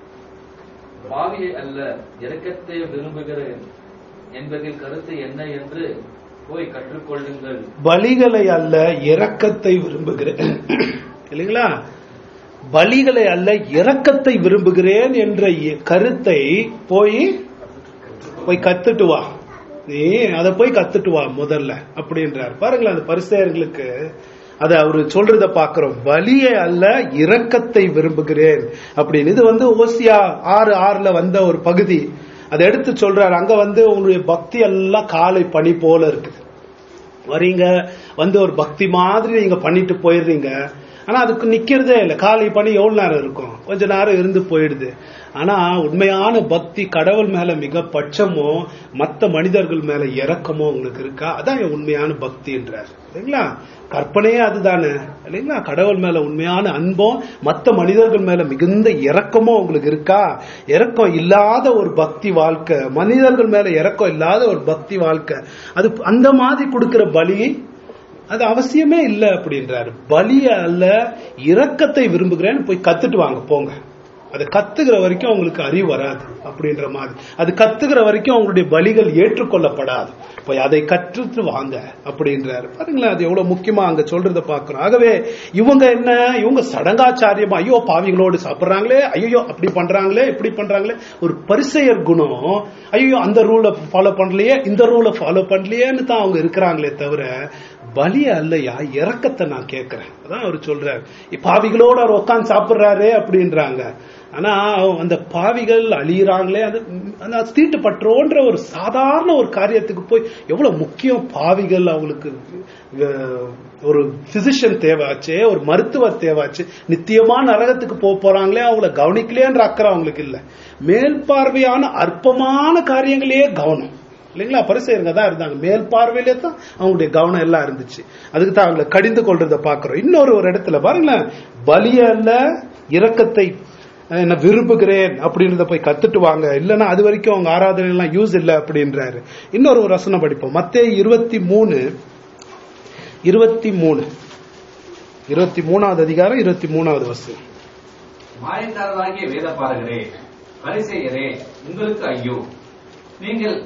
பாவியை அல்ல இரக்கத்தை விரும்புகிறேன் என்பதில் கருத்து என்ன என்று போய் கற்றுக்கொள்ளுங்கள். பலிகளை அல்ல இரக்கத்தை விரும்புகிறேன் இல்லைங்களா? பலிகளை அல்ல இரக்கத்தை விரும்புகிறேன் என்ற கருத்தை போய் கத்துட்டு வா, நீ அதை போய் கத்துட்டு வா முதல்ல அப்படின்றார். பாருங்களேன், அந்த பரிசேயர்களுக்கு அதை அவரு சொல்றத பாக்குறோம். பலியை அல்ல இரக்கத்தை விரும்புகிறேன் அப்படின்னு. இது ஓசியா 6:6 வந்த ஒரு பகுதி. அதை எடுத்து சொல்றாரு. அங்க உங்களுடைய பக்தி எல்லாம் காலை பனி போல இருக்குது. வரீங்க ஒரு பக்தி மாதிரி நீங்க பண்ணிட்டு போயிடுறீங்க. ஆனா அதுக்கு நிக்கிறதே இல்லை. காலை பனி எவ்வளவு நேரம் இருக்கும்? கொஞ்ச நேரம் இருந்து போயிடுது. ஆனா உண்மையான பக்தி கடவுள் மேல மிக பட்சமோ மற்ற மனிதர்கள் மேல இரக்கமோ உங்களுக்கு இருக்கா? அதான் உண்மையான பக்தின்றார் இல்லைங்களா? கற்பனையே அதுதானே இல்லைங்களா? கடவுள் மேல உண்மையான அன்பும் மற்ற மனிதர்கள் மேல மிகுந்த இரக்கமோ உங்களுக்கு இருக்கா? இரக்கம் இல்லாத ஒரு பக்தி வாழ்க்கை, மனிதர்கள் மேல இரக்கம் இல்லாத ஒரு பக்தி வாழ்க்கை, அது அந்த மாதிரி கொடுக்கிற பலி அது அவசியமே இல்லை அப்படின்றாரு. பலிய அல்ல இரக்கத்தை விரும்புகிறேன்னு போய் கத்துட்டு வாங்க போங்க. அதை கத்துக்கிற வரைக்கும் அவங்களுக்கு அறிவு வராது அப்படின்ற மாதிரி. அது கத்துக்கிற வரைக்கும் அவங்களுடைய பலிகள் ஏற்றுக்கொள்ளப்படாது. போய் அதை கற்றுட்டு வாங்க அப்படின்றாரு. பாருங்களேன், அது எவ்வளவு முக்கியமா அங்க சொல்றத பாக்குறோம். ஆகவே இவங்க சடங்காச்சாரியமா ஐயோ பாவிகளோடு சாப்பிடுறாங்களே, ஐயோ அப்படி பண்றாங்களே இப்படி பண்றாங்களே, ஒரு பரிசேயர் குணம். ஐயோ அந்த ரூலை ஃபாலோ பண்ணலையே இந்த ரூலை ஃபாலோ பண்ணலையேன்னு தான் அவங்க இருக்கிறாங்களே தவிர பலிய அல்லையா இரக்கத்தை நான் கேட்கிறேன். அதான் அவர் சொல்றாரு. பாவிகளோடு அவர் உட்காந்து சாப்பிடுறாரு அப்படின்றாங்க. ஆனா அந்த பாவிகள் அழியிறாங்களே, அது தீட்டுப்பற்றோன்ற ஒரு சாதாரண ஒரு காரியத்துக்கு போய் எவ்வளவு முக்கியம். பாவிகள் அவங்களுக்கு ஒரு பிசிஷியன் தேவாச்சு, ஒரு மருத்துவர் தேவாச்சு, நித்தியமா நரகத்துக்கு போறாங்களே அவங்கள கவனிக்கலையன்ற அக்கறை அவங்களுக்கு இல்ல. மேல் பார்வையான அற்பமான காரியங்களே கவனம் இல்லைங்களா? பரிசேயருங்க தான் இருந்தாங்க. மேல் பார்வையிலே தான் அவங்களுடைய கவனம் எல்லாம் இருந்துச்சு. அதுக்கு தான் அவங்களை கடிந்து கொள்றத பாக்குறோம். இன்னொரு இடத்துல பாருங்களேன், பலிய அல்ல இரக்கத்தை என்ன விரும்புகிறேன் அப்படின்றத போய் கத்துட்டு வாங்க, இல்லைன்னா அது வரைக்கும் அவங்க ஆராதனை எல்லாம் யூஸ் இல்லை அப்படின்றாரு. இன்னொரு வசனம் படிப்போம். மத்தேயு 23வது அதிகாரம் 23வது வசனம். மாயக்காரராகிய வேதபாரகரே, பரிசேயரே, உங்களுக்கு ஐயோ! நீங்கள்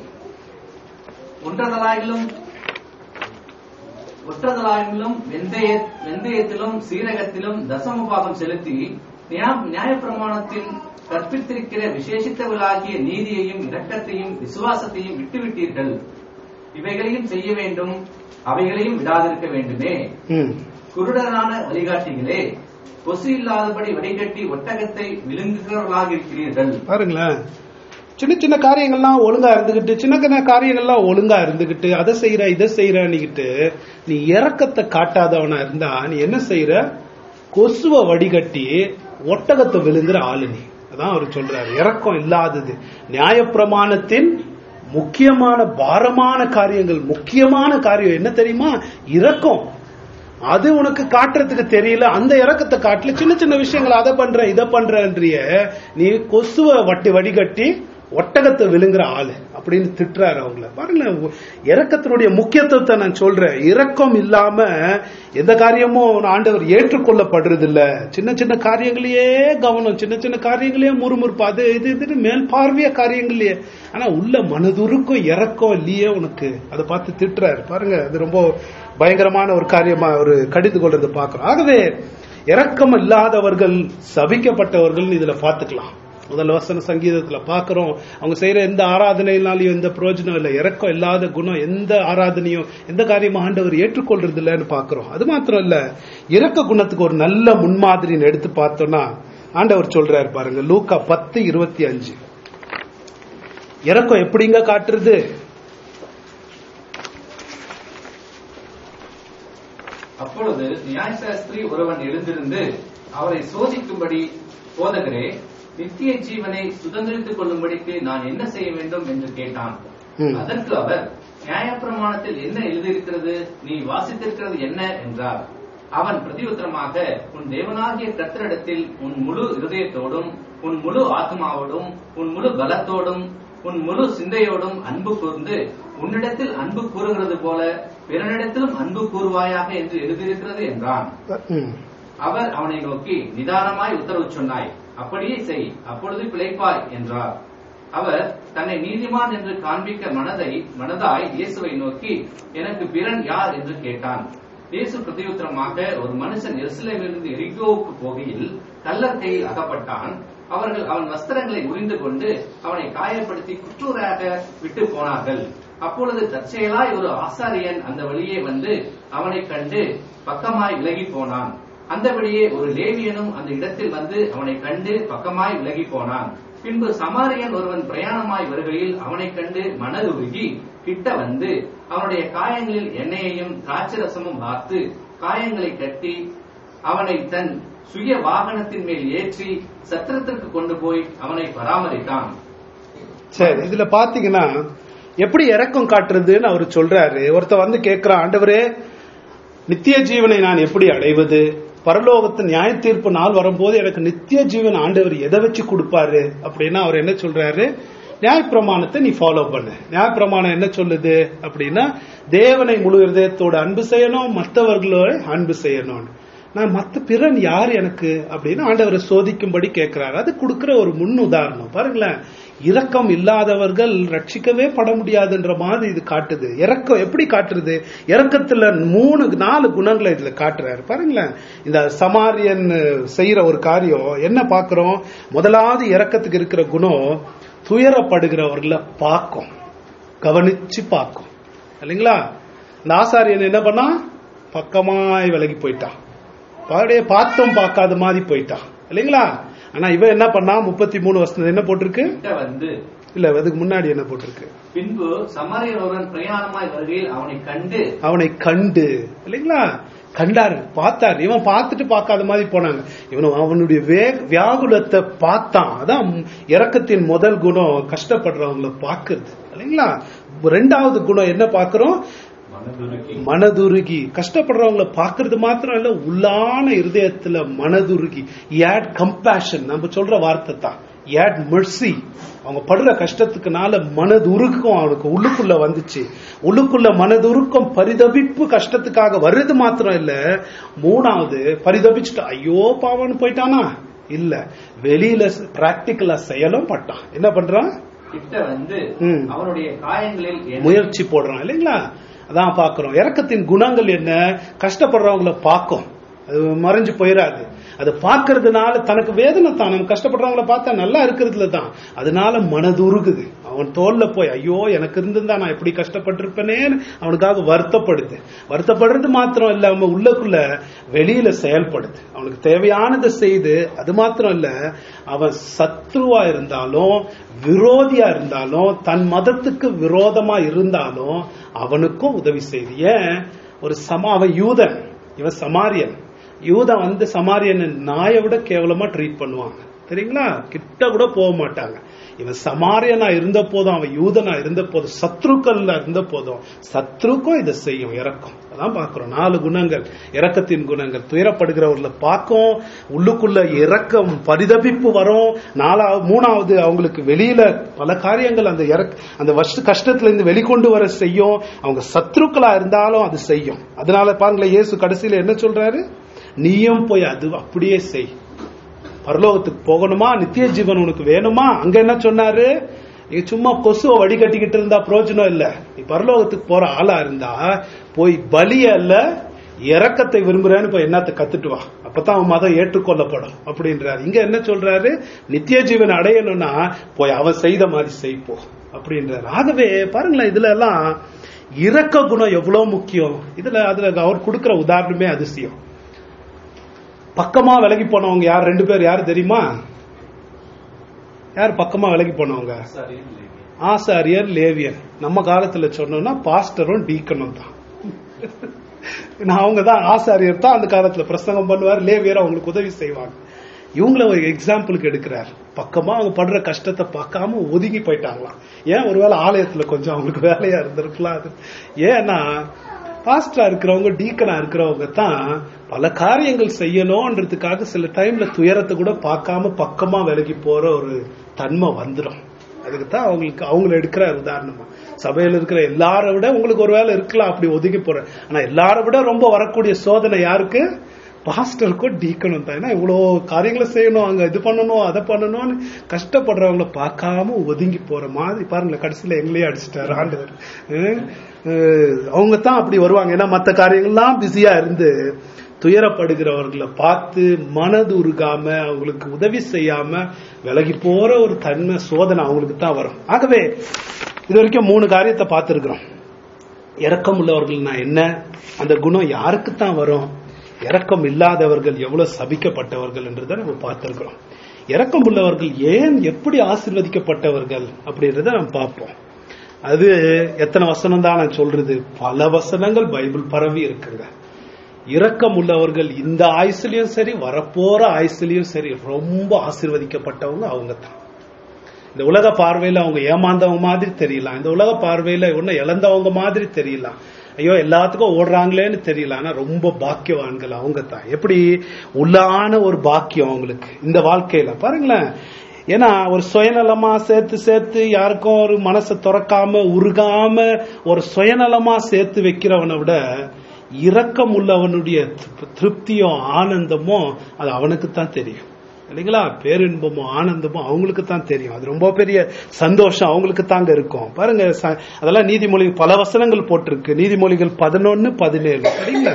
ஒற்றதலாயிலும் வெந்தயத்திலும் சீரகத்திலும் தசமபாகம் செலுத்தி நியாயப்பிரமாணத்தில் கற்பித்திருக்கிற விசேஷித்தவர்களாகிய நீதியையும் இரக்கத்தையும் விசுவாசத்தையும் விட்டுவிட்டீர்கள். இவைகளையும் செய்ய வேண்டும், அவைகளையும் விடாதிருக்க வேண்டுமே. குருடரான வழிகாட்டிகளே, கொசு இல்லாதபடி வடிகட்டி ஒட்டகத்தை விழுங்குகிறவர்களாக இருக்கிறீர்கள். பாருங்களேன், சின்ன சின்ன காரியங்கள்லாம் ஒழுங்கா இருந்துகிட்டு, சின்ன சின்ன காரியங்கள்லாம் ஒழுங்கா இருந்துகிட்டு, அதை செய்யற இதை செய்யறன்னுகிட்டு நீ இரக்கத்தை காட்டாதவனா இருந்தா நீ என்ன செய்யற? கொசுவை வடிகட்டி ஒட்டகத்தை விழுங்குற ஆளு நீ. அதான் அவர் சொல்றாரு, இரக்கம் இல்லாதது. நியாயப்பிரமாணத்தின் முக்கியமான பாரமான காரியங்கள், முக்கியமான காரியம் என்ன தெரியுமா? இரக்கம். அது உனக்கு காட்டுறதுக்கு தெரியல, அந்த இரக்கத்தை காட்டல. சின்ன சின்ன விஷயங்கள் அதை பண்ற இதை பண்றன்றிய நீ கொசுவை வடிகட்டி ஒட்டகத்தை விழுங்குற ஆளு அப்படின்னு திட்டுறாரு அவங்கள. பாருங்களேன், இரக்கத்தினுடைய முக்கியத்துவத்தை நான் சொல்றேன். இரக்கம் இல்லாம எந்த காரியமும் ஆண்டவர் ஏற்றுக்கொள்ளப்படுறது இல்ல. சின்ன சின்ன காரியங்களையே கவனம், சின்ன சின்ன காரியங்களையே முறுமுறுப்பு, அது இது மேல் பார்வைய காரியங்களையே. ஆனா உள்ள மனதுருக்கும் இரக்கம் இல்லையே உனக்கு, அதை பார்த்து திட்டுறாரு. பாருங்க, அது ரொம்ப பயங்கரமான ஒரு காரியமா ஒரு கடிந்து கொள்றதை பார்க்கிறோம். ஆகவே இரக்கம் இல்லாதவர்கள் சபிக்கப்பட்டவர்கள் இதுல பார்த்துக்கலாம். முதல் வசன சங்கீதத்துல பாக்குறோம், அவங்க செய்யற எந்த ஆராதனையினாலையும் எந்த பிரயோஜனம் இல்லை. இரக்கம் இல்லாத குணம் எந்த ஆராதனையும் எந்த காரியமும் ஆண்டவர் ஏற்றுக்கொள்றது இல்லைன்னு பாக்குறோம். அது மாத்திரம் இல்ல, இரக்க குணத்துக்கு ஒரு நல்ல முன்மாதிரின்னு எடுத்து பார்த்தோம்னா ஆண்டவர் சொல்றாரு பாருங்க, லூக்கா 10:25. இரக்கம் எப்படிங்க காட்டுறது? அப்பொழுது நியாயசாஸ்திரி ஒருவன் எழுந்திருந்து அவரை சோதிக்கும்படி, போதகரே, நித்திய ஜீவனை சுதந்திரித்துக் கொள்ளும்படிக்கு நான் என்ன செய்ய வேண்டும் என்று கேட்டான். அதற்கு அவர், நியாயப்பிரமாணத்தில் என்ன எழுதியிருக்கிறது? நீ வாசித்திருக்கிறது என்ன என்றார். அவன் பிரதியுத்தரமாக, உன் தேவனாகிய கர்த்தரிடத்தில் உன் முழு இருதயத்தோடும் உன் முழு ஆத்மாவோடும் உன் முழு பலத்தோடும் உன் முழு சிந்தையோடும் அன்பு கூர்ந்து உன்னிடத்தில் அன்பு கூறுகிறது போல பிறனிடத்திலும் அன்பு கூறுவாயாக என்று எழுதியிருக்கிறது என்றான். அவர் அவனை நோக்கி, நிதானமாய் உத்தரவு சொன்னாய், அப்படியே செய், அப்பொழுது பிழைப்பாய் என்றார். அவர் தன்னை நீதிமான் என்று காண்பிக்க மனதாய் இயேசுவை நோக்கி, எனக்கு பிறன் யார் என்று கேட்டான். இயேசு பிரதியுத்தரமாக, ஒரு மனுஷன் எருசலேமிலிருந்து எரிகோவுக்கு போகையில் கள்ளர் கையில் அகப்பட்டான். அவர்கள் அவன் வஸ்திரங்களை உரிந்து கொண்டு அவனை காயப்படுத்தி குற்றூராக விட்டு போனார்கள். அப்பொழுது தற்செயலாய் ஒரு ஆசாரியன் அந்த வழியே வந்து அவனை கண்டு பக்கமாய் விலகி போனான். அந்தபடியே ஒரு லேவியனும் அந்த இடத்தில் வந்து அவனை கண்டு பக்கமாய் விலகி போனான். பின்பு சமாரியன் ஒருவன் பிரயாணமாய் வருகையில் அவனை கண்டு மனதுருகி கிட்ட வந்து அவனுடைய காயங்களில் எண்ணெயையும் திராட்சரசமும் வார்த்து காயங்களை கட்டி அவனை தன் சுய வாகனத்தின் மேல் ஏற்றி சத்திரத்திற்கு கொண்டு போய் அவனை பராமரித்தான். சரி, இதுல பாத்தீங்கன்னா எப்படி இரக்கம் காட்டுறதுன்னு அவர் சொல்றாரு. ஒருத்த வந்து கேட்கிறான், ஆண்டவரே, நித்திய ஜீவனை நான் எப்படி அடைவது? பரலோகத்தின் நியாய தீர்ப்பு நாள் வரும்போது எனக்கு நித்திய ஜீவன் ஆண்டவர் எதை வச்சு கொடுப்பாரு அப்படின்னா அவர் என்ன சொல்றாரு? நியாயப்பிரமாணத்தை நீ ஃபாலோ பண்ணு. நியாயப்பிரமாணம் என்ன சொல்லுது அப்படின்னா, தேவனை முழு இதயத்தோட அன்பு செய்யணும், மற்றவர்களோட அன்பு செய்யணும். நான் மற்ற பிறன் யார் எனக்கு அப்படின்னு ஆண்டவரை சோதிக்கும்படி கேட்கிறாரு. அது கொடுக்கிற ஒரு முன் உதாரணம். பாருங்களேன், இரக்கம் இல்லாதவர்கள் ரட்சிக்கவே பட முடியாதுன்ற மாதிரி இது காட்டுது. இரக்கம் எப்படி காட்டுறது? இரக்கத்துல 3-4 குணங்களை இதுல காட்டுறாரு. பாருங்களேன், இந்த சமாரியன் செய்யற ஒரு காரியம் என்ன பாக்குறோம்? முதலாவது இரக்கத்துக்கு இருக்கிற குணம், துயரப்படுகிறவர்களை பார்க்கும், கவனிச்சு பார்க்கும் இல்லைங்களா? இந்த ஆசாரியன் என்ன பண்ணா? பக்கமாய் விலகி போயிட்டான், பார்த்தோம் பார்க்காத மாதிரி போயிட்டான் இல்லைங்களா? ஆனா இவன் என்ன பண்ணா? 33 வருஷம் என்ன போட்டிருக்கு? இல்ல, அதுக்கு முன்னாடி என்ன போட்டிருக்கு? பின்பு சமாரியன் ஒருவன் பிரயாணமாய் வருகையில் அவனை கண்டு இல்லைங்களா? கண்டாரு, பார்த்தாரு. இவன் பார்த்துட்டு பார்க்காத மாதிரி போனாங்க. இவன் அவனுடைய வியாகுலத்தை பார்த்தான். அதான் இரக்கத்தின் முதல் குணம், கஷ்டப்படுறவங்களை பார்க்கறது இல்லைங்களா? 2வது குணம் என்ன பார்க்கிறோம்? மனதுருகி கஷ்டப்படுறவங்கள பாக்குறது மாத்திரம் இல்ல, உள்ளான இருதயத்துல மனதுருகி. கம்பேஷன் நம்ம சொல்ற வார்த்தை தான். மெர்சி. அவங்க படுற கஷ்டத்துக்குனால மனதுருக்கம் அவனுக்கு உள்ளுக்குள்ள வந்துச்சு. உள்ளுக்குள்ள மனதுருக்கம், பரிதபிப்பு கஷ்டத்துக்காக வருது மாத்திரம் இல்ல, மூணாவது பரிதபிச்சுட்டு ஐயோ பாவன்னு போயிட்டானா இல்ல, வெளியில பிராக்டிக்கலா செயலும் பட்டான். என்ன பண்றான்? கிட்ட வந்து அவனுடைய காயங்களில் முயற்சி போடுறான் இல்லைங்களா? அதான் பாக்குறோம். இரக்கத்தின் குணங்கள் என்ன? கஷ்டப்படுறவங்கள பார்க்கும், அது மறைஞ்சு போயிடாது. அது பார்க்கறதுனால தனக்கு வேதனை தான். நம்ம கஷ்டப்படுறவங்கள பார்த்தா நல்லா இருக்கிறதுல தான், அதனால மனதுருகுது. அவன் தோல்ல போய் ஐயோ எனக்கு இருந்திருந்தா நான் எப்படி கஷ்டப்பட்டிருப்பேனேன்னு அவனுக்காக வருத்தப்படுறது மாத்திரம் இல்ல, அவன் உள்ளக்குள்ள வெளியில செயல்படுது. அவனுக்கு தேவையானதை செய்து, அது மாத்திரம் இல்ல, அவன் சத்ருவா இருந்தாலும் விரோதியா இருந்தாலும் தன் மதத்துக்கு விரோதமா இருந்தாலும் அவனுக்கும் உதவி செய்து. ஏன்? ஒரு அவன் யூதன், இவன் சமாரியன். யூதன் வந்து சமாரியன் நாயை விட கேவலமா ட்ரீட் பண்ணுவாங்க தெரியுங்களா? கிட்ட கூட போக மாட்டாங்க. இவன் சமாரியனா இருந்த போதும், அவன் யூதனா இருந்த போதும், சத்ருக்கள்ல இருந்த போதும், சத்ருக்கும் இதை செய்யும். இரக்கம். அதான் பாக்குறோம் 4 குணங்கள், இரக்கத்தின் குணங்கள். துயரப்படுகிறவர்களை பார்க்கும், உள்ளுக்குள்ள இரக்கம் பரிதபிப்பு வரும். மூணாவது அவங்களுக்கு வெளியில பல காரியங்கள் அந்த கஷ்டத்துல இருந்து வெளிக்கொண்டு வர செய்யும். அவங்க சத்ருக்களா இருந்தாலும் அது செய்யும். அதனால பாருங்களேன், இயேசு கடைசியில என்ன சொல்றாரு? நீயும் போய் அது அப்படியே செய். பரலோகத்துக்கு போகணுமா, நித்திய ஜீவன் உனக்கு வேணுமா? அங்க என்ன சொன்னாரு? நீ சும்மா கொசுவை வடிகட்டிக்கிட்டு இருந்தா பிரயோஜனம் இல்ல. நீ பரலோகத்துக்கு போற ஆளா இருந்தா போய் பலிய அல்ல இரக்கத்தை விரும்புறேன்னு போய் என்னத்தை கத்துட்டு வா, அப்பதான் அவன் மதம் ஏற்றுக்கொள்ளப்படும் அப்படின்றாரு. இங்க என்ன சொல்றாரு? நித்திய ஜீவன் அடையணும்னா போய் அவன் செய்த மாதிரி செய்ப்போ அப்படின்றாரு. ஆகவே பாருங்களேன், இதுல எல்லாம் இரக்க குணம் எவ்வளவு முக்கியம். அதுல அவர் கொடுக்கிற உதாரணமே அதிசயம். பக்கமா விலகி போனவங்க யார்? 2 பேர். யாரு தெரியுமா? யார் பக்கமா விலகி போனவங்க? ஆசாரியர், லேவியன். நம்ம காலத்துல சொன்னோம்னா பாஸ்டரும் டீக்கனும் தான். அவங்க தான் ஆசாரியர் தான் அந்த காலத்துல பிரசங்கம் பண்ணுவார், லேவியர் அவங்களுக்கு உதவி செய்வாங்க. இவங்கள ஒரு எக்ஸாம்பிளுக்கு எடுக்கிறார். பக்கமா அவங்க படுற கஷ்டத்தை பார்க்காம ஒதுங்கி போயிட்டாங்களாம். ஏன்? ஒருவேளை ஆலயத்துல கொஞ்சம் அவங்களுக்கு வேலையா இருந்திருக்கலாம். அது ஏன்னா பாஸ்டரா இருக்கிறவங்க, டீக்கனா இருக்கிறவங்க தான் பல காரியங்கள் செய்யணும்ன்றதுக்காக சில டைம்ல துயரத்தை கூட பார்க்காம பக்கமா விலகி போற ஒரு தன்மை வந்துடும். அதுக்குதான் அவங்களை எடுக்கிற உதாரணமா. சபையில இருக்கிற எல்லாரை விட உங்களுக்கு ஒரு வேலை இருக்கலாம் அப்படி ஒதுங்கி போற, ஆனா எல்லாரை விட ரொம்ப வரக்கூடிய சோதனை யாருக்கு? பாஸ்டருக்கும் டீக்கனும் தான். ஏன்னா இவ்வளவு காரியங்களை செய்யணும், அங்க இது பண்ணணும், அதை பண்ணணும்னு கஷ்டப்படுறவங்கள பார்க்காம ஒதுங்கி போற மாதிரி பாருங்களேன். கடைசியில எங்களையே அடிச்சுட்டாரு ஆண்டவர். அவங்க தான் அப்படி வருவாங்க. ஏன்னா மற்ற காரியங்கள்லாம் பிஸியா இருந்து துயரப்படுகிறவர்களை பார்த்து மனது உருகாம அவங்களுக்கு உதவி செய்யாம விலகி போற ஒரு தன்மை சோதனை அவங்களுக்கு தான் வரும். ஆகவே இது வரைக்கும் 3 காரியத்தை பார்த்திருக்கிறோம். இரக்கம் உள்ளவர்கள்னா என்ன, அந்த குணம் யாருக்கு தான் வரும், இரக்கம் இல்லாதவர்கள் எவ்வளவு சபிக்கப்பட்டவர்கள் என்றதை நம்ம பார்த்திருக்கிறோம். இரக்கம் உள்ளவர்கள் ஏன் எப்படி ஆசீர்வதிக்கப்பட்டவர்கள் அப்படின்றத நம்ம பார்ப்போம். அது எத்தனை வசனம் தான் நான் சொல்றது, பல வசனங்கள் பைபிள் பரவி இருக்குங்க. இரக்கம் உள்ளவர்கள் இந்த ஆயுசுலயும் சரி வரப்போற ஆயுசுலயும் சரி ரொம்ப ஆசீர்வதிக்கப்பட்டவங்க அவங்க தான். இந்த உலக பார்வையில அவங்க ஏமாந்தவங்க மாதிரி தெரியலாம், இந்த உலக பார்வையில ஒன்னும் இழந்தவங்க மாதிரி தெரியலாம், ஐயோ எல்லாத்துக்கும் ஓடுறாங்களேன்னு தெரியல, ஆனா ரொம்ப பாக்கியவான்கள் அவங்க தான். எப்படி உள்ளான ஒரு பாக்கியம் அவங்களுக்கு இந்த வாழ்க்கையில பாருங்களேன். ஏன்னா ஒரு சுயநலமா சேர்த்து யாருக்கும் ஒரு மனசை துறக்காம உருகாம ஒரு சுயநலமா சேர்த்து வைக்கிறவனை விட இரக்கம் உள்ளவனுடைய திருப்தியும் ஆனந்தமும் அது அவனுக்கு தான் தெரியும் இல்லைங்களா? பேரின்பமும் ஆனந்தமும் அவங்களுக்கு தான் தெரியும். அது ரொம்ப பெரிய சந்தோஷம் அவங்களுக்கு தாங்க இருக்கும். பாருங்க, அதெல்லாம் நீதிமொழி பல வசனங்கள் போட்டிருக்கு. நீதிமொழிகள் 11:17 சரிங்களா?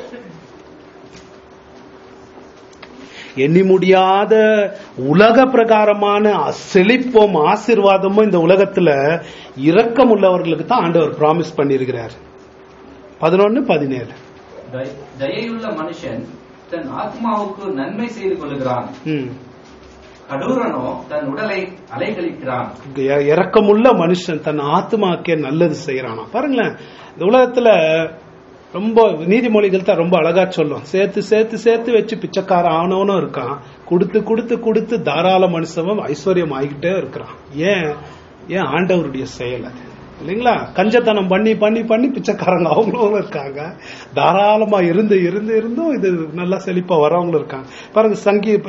எண்ணி முடியாத உலக பிரகாரமான செழிப்பும் ஆசீர்வாதமும் இந்த உலகத்துல இரக்கம் உள்ளவர்களுக்கு தான் ஆண்டவர் பிராமிஸ் பண்ணியிருக்கிறார். 11:17 தயையுள்ள மனுஷன் தன் ஆத்மாவுக்கு நன்மை செய்து கொள்கிறான், கடூரனோ தன் உடலை அலைகழிக்கிறான். இரக்கமுள்ள மனுஷன் தன் ஆத்மாக்கே நல்லது செய்யறானா. பாருங்களேன், இந்த உலகத்துல ரொம்ப நீதிமொழிகள் தான் ரொம்ப அழகா சொல்லும். சேர்த்து வச்சு பிச்சைக்கார ஆனவனும் இருக்கான், கொடுத்து தாராள மனுஷனும் ஐஸ்வர்யம் ஆகிக்கிட்டே இருக்கிறான். ஏன் ஆண்டவருடைய செயல் அது. இல்லைங்களா? கஞ்சத்தனம் பண்ணி பண்ணி பண்ணி பிச்சைக்காரங்க அவங்களும் இருக்காங்க. தாராளமா இருந்தும் இது நல்லா செழிப்பா வரவங்களும் இருக்காங்க. பாருங்க,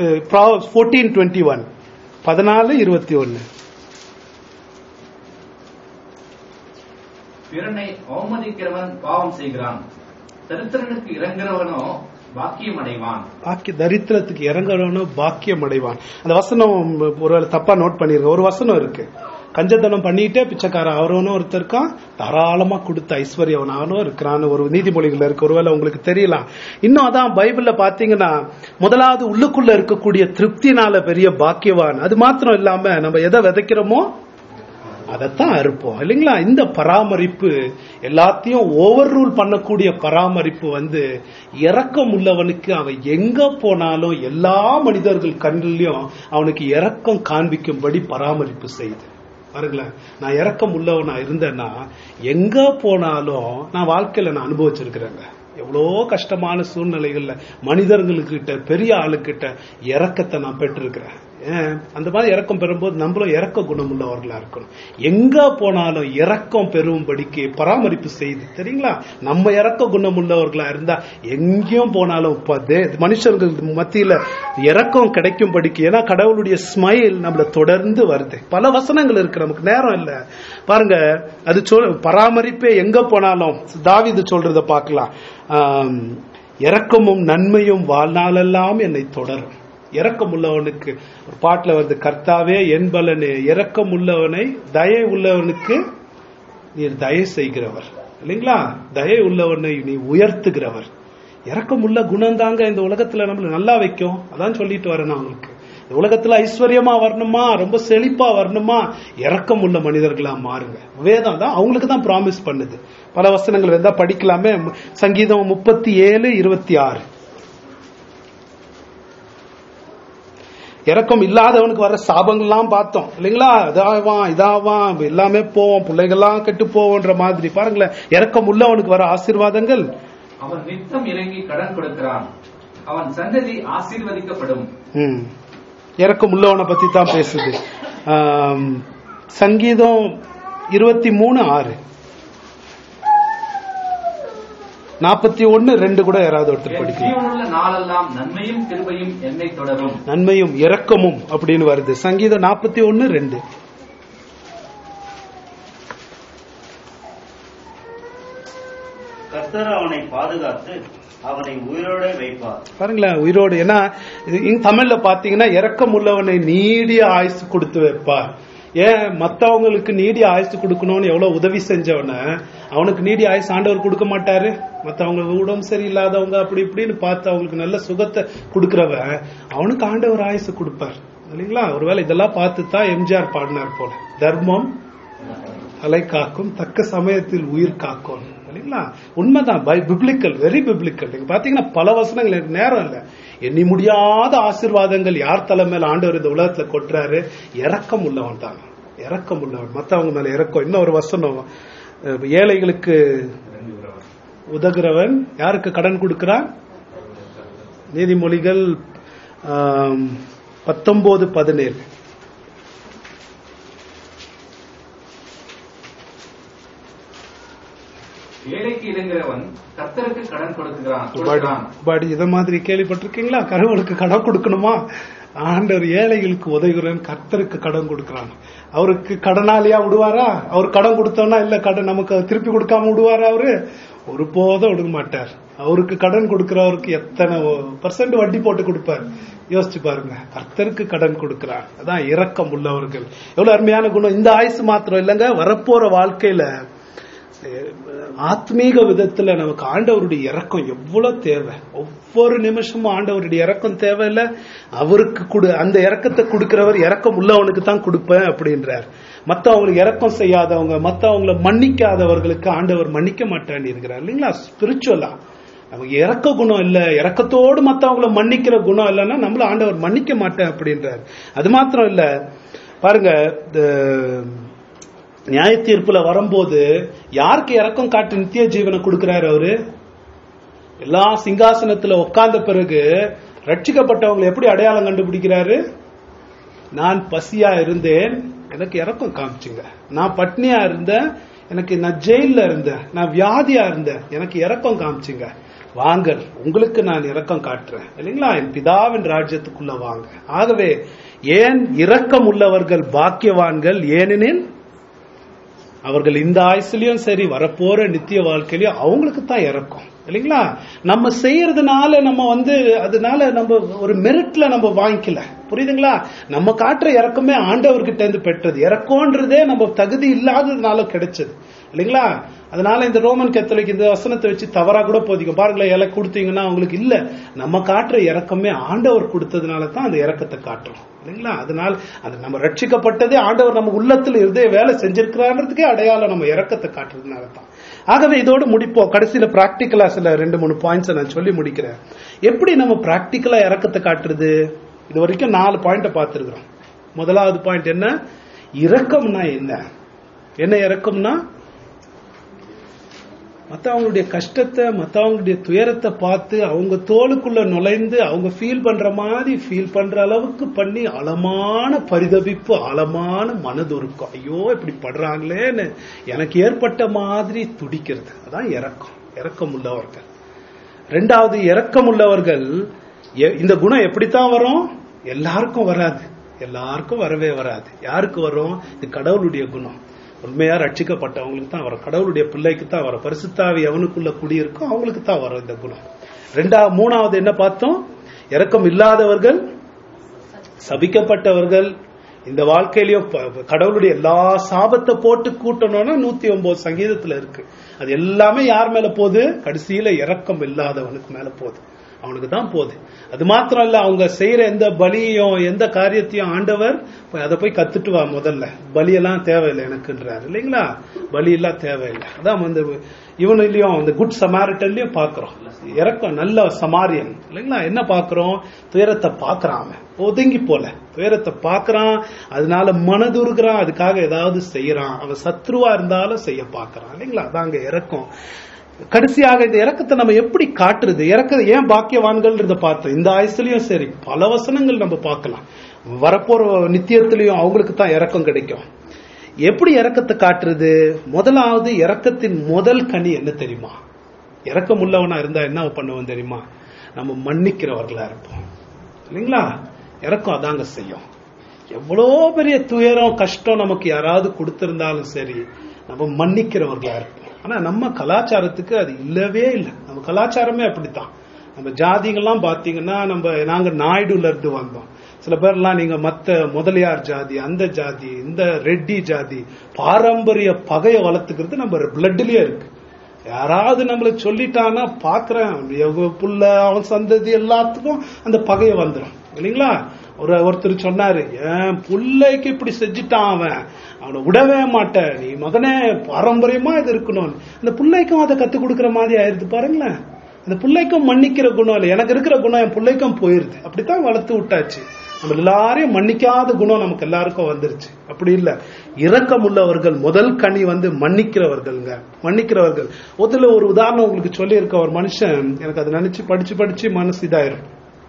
14:21 14:21. பிறனை அவமதிக்கிறவன் பாவம் செய்கிறான், தரித்திரனுக்கு இறங்குறவனோ பாக்கியம் அடைவான். தரித்திரத்துக்கு இறங்குறவனோ பாக்கியம் அடைவான். அந்த வசனம் ஒரு தப்பா நோட் பண்ணிருக்க. ஒரு வசனம் இருக்கு, கஞ்சத்தனம் பண்ணிட்டே பிச்சைக்காரன் அவரவனும் ஒருத்தர் இருக்கான், தாராளமா கொடுத்த ஐஸ்வர்யவனானும் இருக்கிறான்னு ஒரு நீதிமொழிகள் இருக்கு. ஒருவேளை உங்களுக்கு தெரியலாம். இன்னும் அதான் பைபிள்ல பாத்தீங்கன்னா, முதலாவது உள்ளுக்குள்ள இருக்கக்கூடிய திருப்தினால பெரிய பாக்கியவான். அது மாத்திரம் இல்லாம நம்ம எதை விதைக்கிறோமோ அதைத்தான் அறுப்போம், இல்லைங்களா? இந்த பராமரிப்பு, எல்லாத்தையும் ஓவர் ரூல் பண்ணக்கூடிய பராமரிப்பு இரக்கம் உள்ளவனுக்கு அவன் எங்க போனாலும் எல்லா மனிதர்கள் கண்ணிலையும் அவனுக்கு இரக்கம் காண்பிக்கும்படி பராமரிப்பு செய்யுது. பாருங்களேன், நான் இரக்கம் உள்ளவனா இருந்தேன்னா எங்க போனாலும் நான் வாழ்க்கையில நான் அனுபவிச்சிருக்கிறேங்க. எவ்வளோ கஷ்டமான சூழ்நிலைகள்ல மனிதர்களுக்கிட்ட பெரிய ஆளுக்கிட்ட இரக்கத்தை நான் பெற்றிருக்கிறேன். அந்த மாதிரி இரக்கம் பெறும்போது நம்மளும் இரக்க குணம் உள்ளவர்களா இருக்கணும். எங்க போனாலும் இரக்கம் பெறும்படிக்கு பராமரிப்பு செய்து, தெரியுங்களா? நம்ம இரக்க குணம் உள்ளவர்களா இருந்தா எங்கேயும் போனாலும் மனுஷர்கள் மத்தியில இரக்கம் கிடைக்கும்படிக்கு, ஏன்னா கடவுளுடைய ஸ்மைல் நம்மள தொடர்ந்து வருது. பல வசனங்கள் இருக்கு, நமக்கு நேரம் இல்ல. பாருங்க, அது பராமரிப்பே எங்க போனாலும். தாவீது சொல்றத பார்க்கலாம், இரக்கமும் நன்மையும் வாழ்நாளெல்லாம் என்னை தொடரும். இரக்கம் உள்ளவனுக்கு ஒரு பாட்டுல வருது, கர்த்தாவே என் பலனே, இரக்கம் உள்ளவனை தயை உள்ளவனுக்கு நீர் தயை செய்கிறவர், இல்லைங்களா? தயை உள்ளவனை நீ உயர்த்துகிறவர். இரக்கம் உள்ள குணம் தாங்க இந்த உலகத்துல நம்மள நல்லா வைக்கும். அதான் சொல்லிட்டு வரேன் நான் உங்களுக்கு. இந்த உலகத்துல ஐஸ்வர்யமா வரணுமா, ரொம்ப செழிப்பா வரணுமா, இரக்கம் உள்ள மனிதர்களா மாறுங்க. வேதம் தான் அவங்களுக்கு தான் ப்ராமிஸ் பண்ணுது. பல வசனங்கள் வேதா படிக்கலாமே. சங்கீதம் 37:26. இரக்கம் இல்லாதவனுக்கு வர சாபங்கள்லாம் பார்த்தோம், இல்லைங்களா? இதாவான் எல்லாமே போவோம், பிள்ளைகள்லாம் கெட்டு போவோன்ற மாதிரி. பாருங்களேன், இரக்கம் உள்ளவனுக்கு வர ஆசீர்வாதங்கள். அவன் நித்தம் இறங்கி கடன் கொடுக்கிறான், அவன் சந்ததி ஆசீர்வதிக்கப்படும். இரக்கம் உள்ளவனை பத்தி தான் பேசுது. சங்கீதம் 23:6 41:2 கூட யாராவது ஒருத்தர் படிக்கலாம். நாளெல்லாம் நன்மையும் கிருபையும் என்னை தொடரும். நன்மையும் இரக்கமும் அப்படின்னு வருது. சங்கீதம் 41:2. கர்த்தர் அவனை பாதுகாத்து அவனை உயிரோட வைப்பார். பாருங்களேன், உயிரோடு. ஏன்னா தமிழ்ல பாத்தீங்கன்னா இரக்கம் உள்ளவனை நீடிய ஆயுசு கொடுத்து வைப்பார். ஏன் மத்தவங்களுக்கு நீடிய ஆயுசு கொடுக்கணும்னு எவ்வளவு உதவி செஞ்சவன அவனுக்கு நீடிய ஆயுசு ஆண்டவர் கொடுக்க மாட்டாரு? மத்தவங்க உடம்பு சரியில்லாதவங்க அப்படி இப்படின்னு பார்த்து அவங்களுக்கு நல்ல சுகத்தை கொடுக்கறவன் அவனுக்கு ஆண்டவர் ஆயுசு கொடுப்பார், இல்லைங்களா? ஒருவேளை இதெல்லாம் பார்த்து தான் எம்ஜிஆர் பாடினார் போல, தர்மம் அலை காக்கும், தக்க சமயத்தில் உயிர் காக்கும், இல்லைங்களா? உண்மைதான். Biblical, very biblical. நீங்க பாத்தீங்கன்னா பல வசனங்கள், எனக்கு நேரம் இல்ல, எண்ணி முடியாத ஆசீர்வாதங்கள் யார் தலைமையில ஆண்டவர் இந்த உலகத்துல கொட்டுறாரு? இரக்கம் உள்ளவன் தான், இரக்கம் உள்ளவன், மத்தவங்க மேல இரக்கம். இன்னொரு வசனம், ஏழைகளுக்கு உதகுறவன் யாருக்கு கடன் கொடுக்கிறான்? நீதிமொழிகள் 19:17. ஏழைக்கு இறங்குறவன் கர்த்தருக்கு கடன் கொடுக்கிறான். இத மாதிரி கேள்விப்பட்டிருக்கீங்களா? கடவுளுக்கு கடன் கொடுக்கணுமா? ஆண்டவர் ஏழைகளுக்கு உதவுகிறவன் கர்த்தருக்கு கடன் கொடுக்கிறான். அவருக்கு கடனாளியா விடுவாரா? அவர் கடன் கொடுத்தோம்னா இல்ல கடன் நமக்கு திருப்பி கொடுக்காம விடுவாரா? அவரு ஒருபோதும் விடுக்க மாட்டார். அவருக்கு கடன் கொடுக்கிறவருக்கு எத்தனை % வட்டி போட்டு கொடுப்பார், யோசிச்சு பாருங்க. கர்த்தருக்கு கடன் கொடுக்கிறார். அதான் இரக்கம் உள்ளவர்கள். எவ்வளவு அருமையான குணம். இந்த ஆயுசு மாத்திரம் இல்லைங்க, வரப்போற வாழ்க்கையில ஆத்மீக விதத்துல நமக்கு ஆண்டவருடைய இரக்கம் எவ்வளவு தேவை. ஒவ்வொரு நிமிஷமும் ஆண்டவருடைய இரக்கம் தேவை இல்ல? அவருக்கு அந்த இரக்கத்தை கொடுக்கிறவர் இரக்கம் உள்ளவனுக்கு தான் கொடுப்பேன் அப்படின்றார். மத்தவங்களுக்கு இரக்கம் செய்யாதவங்க, மத்தவங்களை மன்னிக்காதவர்களுக்கு ஆண்டவர் மன்னிக்க மாட்டேன்னு இருக்கிறார், இல்லைங்களா? ஸ்பிரிச்சுவலா நமக்கு இரக்க குணம் இல்ல, இரக்கத்தோடு மத்தவங்களை மன்னிக்கிற குணம் இல்லைன்னா நம்மள ஆண்டவர் மன்னிக்க மாட்டேன் அப்படின்றார். அது மாத்திரம் இல்ல, பாருங்க, நியாய தீர்ப்புல வரும்போது யாருக்கு இரக்கம் காட்டு நித்திய ஜீவனை கொடுக்கிறாரு? அவரு எல்லா சிங்காசனத்துல உட்கார்ந்த பிறகு ரட்சிக்கப்பட்டவங்களை எப்படி அடையாளம் கண்டுபிடிக்கிறாரு? நான் பசியா இருந்தேன், எனக்கு இரக்கம் காமிச்சிங்க. நான் பட்னியா இருந்தேன், நான் ஜெயில இருந்தேன், நான் வியாதியா இருந்தேன், எனக்கு இரக்கம் காமிச்சிங்க. வாங்கள், உங்களுக்கு நான் இரக்கம் காட்டுறேன் இல்லைங்களா, என் பிதாவின் ராஜ்யத்துக்குள்ள வாங்க. ஆகவே ஏன் இரக்கம் உள்ளவர்கள் பாக்கியவான்கள், ஏனெனில் அவர்கள் இந்த ஆயுசுலயும் சரி வரப்போற நித்திய வாழ்க்கையிலயும் அவங்களுக்கு தான் இறக்கும் இல்லைங்களா. நம்ம செய்யறதுனால நம்ம அதனால நம்ம ஒரு மெரிட்ல நம்ம வாங்கிக்கல, புரியுதுங்களா. நம்ம காட்டுற இறக்கமே ஆண்டவர்கிட்ட இருந்து பெற்றது. இறக்கம்ன்றதே நம்ம தகுதி இல்லாததுனால கிடைச்சது இல்லைங்களா. அதனால இந்த ரோமன் கத்தோலிக் இந்த வசனத்தை வச்சு தவறா கூட போதிக்கும். பாருங்களேன், இலை கொடுத்தீங்கன்னா அவங்களுக்கு இல்ல, நம்ம காட்டுற இறக்கமே ஆண்டவர் கொடுத்ததுனால தான் அந்த இறக்கத்தை காட்டுறோம் இல்லைங்களா. அதனால அது நம்ம ரட்சிக்கப்பட்டதே ஆண்டவர் நம்ம உள்ளத்துல இருந்தே வேலை செஞ்சிருக்கிறான்றதுக்கே அடையாளம் நம்ம இறக்கத்தை காட்டுறதுனால தான். ஆகவே இதோடு முடிப்போம். கடைசியில பிராக்டிக்கலா சில 2-3 பாயிண்ட்ஸ் நான் சொல்லி முடிக்கிறேன். எப்படி நம்ம பிராக்டிக்கலா இறக்கத்தை காட்டுறது? இது வரைக்கும் 4 பாயிண்ட பார்த்திருக்கிறோம். முதலாவது பாயிண்ட் என்ன? இரக்கம்னா என்ன? என்ன இரக்கம்னா, மத்தவங்களுடைய கஷ்டத்தை, மத்தவங்களுடைய துயரத்தை பார்த்து அவங்க தோளுக்குள்ள நுழைந்து அவங்க ஃபீல் பண்ற மாதிரி ஃபீல் பண்ற அளவுக்கு பண்ணி ஆழமான பரிதபிப்பு, ஆழமான மனதுருக்கம், ஐயோ இப்படி படுறாங்களேன்னு எனக்கு ஏற்பட்ட மாதிரி துடிக்கிறது. அதான் இரக்கம். இரக்கம் உள்ளவர்கள். 2வது, இரக்கம் உள்ளவர்கள் இந்த குணம் எப்படித்தான் வரும்? எல்லாருக்கும் வராது, எல்லாருக்கும் வரவே வராது. யாருக்கு வரும்? இது கடவுளுடைய குணம். உண்மையா ரட்சிக்கப்பட்டவங்களுக்கு தான் வரும், கடவுளுடைய பிள்ளைக்கு தான் வரும், பரிசுத்தாவி எவனுக்குள்ள குடியிருக்கும் அவங்களுக்கு தான் வரும் இந்த குணம். 3வது என்ன பார்த்தோம்? இரக்கம் இல்லாதவர்கள் சபிக்கப்பட்டவர்கள். இந்த வாழ்க்கையிலயும் கடவுளுடைய எல்லா சாபத்தை போட்டு கூட்டணும்னா 109 சங்கீதத்துல இருக்கு. அது எல்லாமே யார் மேல போகுது? கடைசியில இரக்கம் இல்லாதவனுக்கு மேல போகுது, அவனுக்கு தான் போகுது. அது மாத்திரம் இல்ல, அவங்க செய்யற எந்த பலியையும் எந்த காரியத்தையும் ஆண்டவர் அதை போய் கத்துட்டு வா, முதல்ல பலியெல்லாம் தேவையில்லை எனக்குன்றாரு இல்லைங்களா. பலி எல்லாம் தேவையில்லை. அதான் இவனிலையும் அந்த குட் சமாரிட்டன்லயும் பாக்குறோம் இரக்கம். நல்ல சமாரியன் இல்லைங்களா. என்ன பாக்குறோம்? துயரத்தை பாக்குறான், அவன் ஒதுங்கி போல துயரத்தை பாக்குறான், அதனால மனதுருகிறான், அதுக்காக ஏதாவது செய்யறான், அவன் சத்ருவா இருந்தாலும் செய்ய பாக்குறான் இல்லைங்களா. அதாங்க இரக்கம். கடைசியாக இந்த இரக்கத்தை நம்ம எப்படி காட்டுறது? இறக்கத்தை ஏன் பாக்கியவான்கள் பார்த்தோம். இந்த ஆயுசுலயும் சரி பல வசனங்கள் நம்ம பார்க்கலாம், வரப்போற நித்தியத்திலையும் அவங்களுக்கு தான் இரக்கம் கிடைக்கும். எப்படி இரக்கத்தை காட்டுறது? முதலாவது, இரக்கத்தின் முதல் கனி என்ன தெரியுமா? இரக்கம் உள்ளவனா இருந்தா என்ன பண்ணுவோம் தெரியுமா? நம்ம மன்னிக்கிறவர்களா இருப்போம் இல்லைங்களா. இரக்கம் அதாங்க செய்யும். எவ்வளோ பெரிய துயரம் கஷ்டம் நமக்கு யாராவது கொடுத்திருந்தாலும் சரி நம்ம மன்னிக்கிறவர்களா இருப்போம். ஆனா நம்ம கலாச்சாரத்துக்கு அது இல்லவே இல்லை. நம்ம கலாச்சாரமே அப்படித்தான். நம்ம ஜாதிகள்லாம் பாத்தீங்கன்னா நாங்க நாயுடுல இருந்து வந்தோம். சில பேர்லாம் நீங்க மத்த முதலியார் ஜாதி, அந்த ஜாதி, இந்த ரெட்டி ஜாதி, பாரம்பரிய பகையை வளர்த்துக்கிறது நம்ம பிளட்லயே இருக்கு. யாராவது நம்மள சொல்லிட்டானா பாக்குறேன் புள்ள அவன் சந்ததி எல்லாத்துக்கும் அந்த பகையை வந்துடும் இல்லைங்களா. ஒருத்தர் சொன்னாரு, என் பிள்ளைக்கு இப்படி செஞ்சுட்டான், அவனை விடவே மாட்டேன், நீ மகனே பாரம்பரியமா இது இருக்கணும். அந்த பிள்ளைக்கும் அதை கத்துக் கொடுக்கற மாதிரி ஆயிருது பாருங்களேன். அந்த பிள்ளைக்கும் மன்னிக்கிற குணம் இல்லை, எனக்கு இருக்கிற குணம் என் பிள்ளைக்கும் போயிருது. அப்படித்தான் வளர்த்து விட்டாச்சு. நம்ம எல்லாரையும் மன்னிக்காத குணம் நமக்கு எல்லாருக்கும் வந்துருச்சு. அப்படி இல்ல, இரக்கம் உள்ளவர்கள் முதல் கனி மன்னிக்கிறவர்கள்ங்க. மன்னிக்கிறவர்கள். ஒரு உதாரணம் உங்களுக்கு சொல்லி இருக்க. ஒரு மனுஷன், எனக்கு அதை நினைச்சு படிச்சு மனசு இதாயிரும்.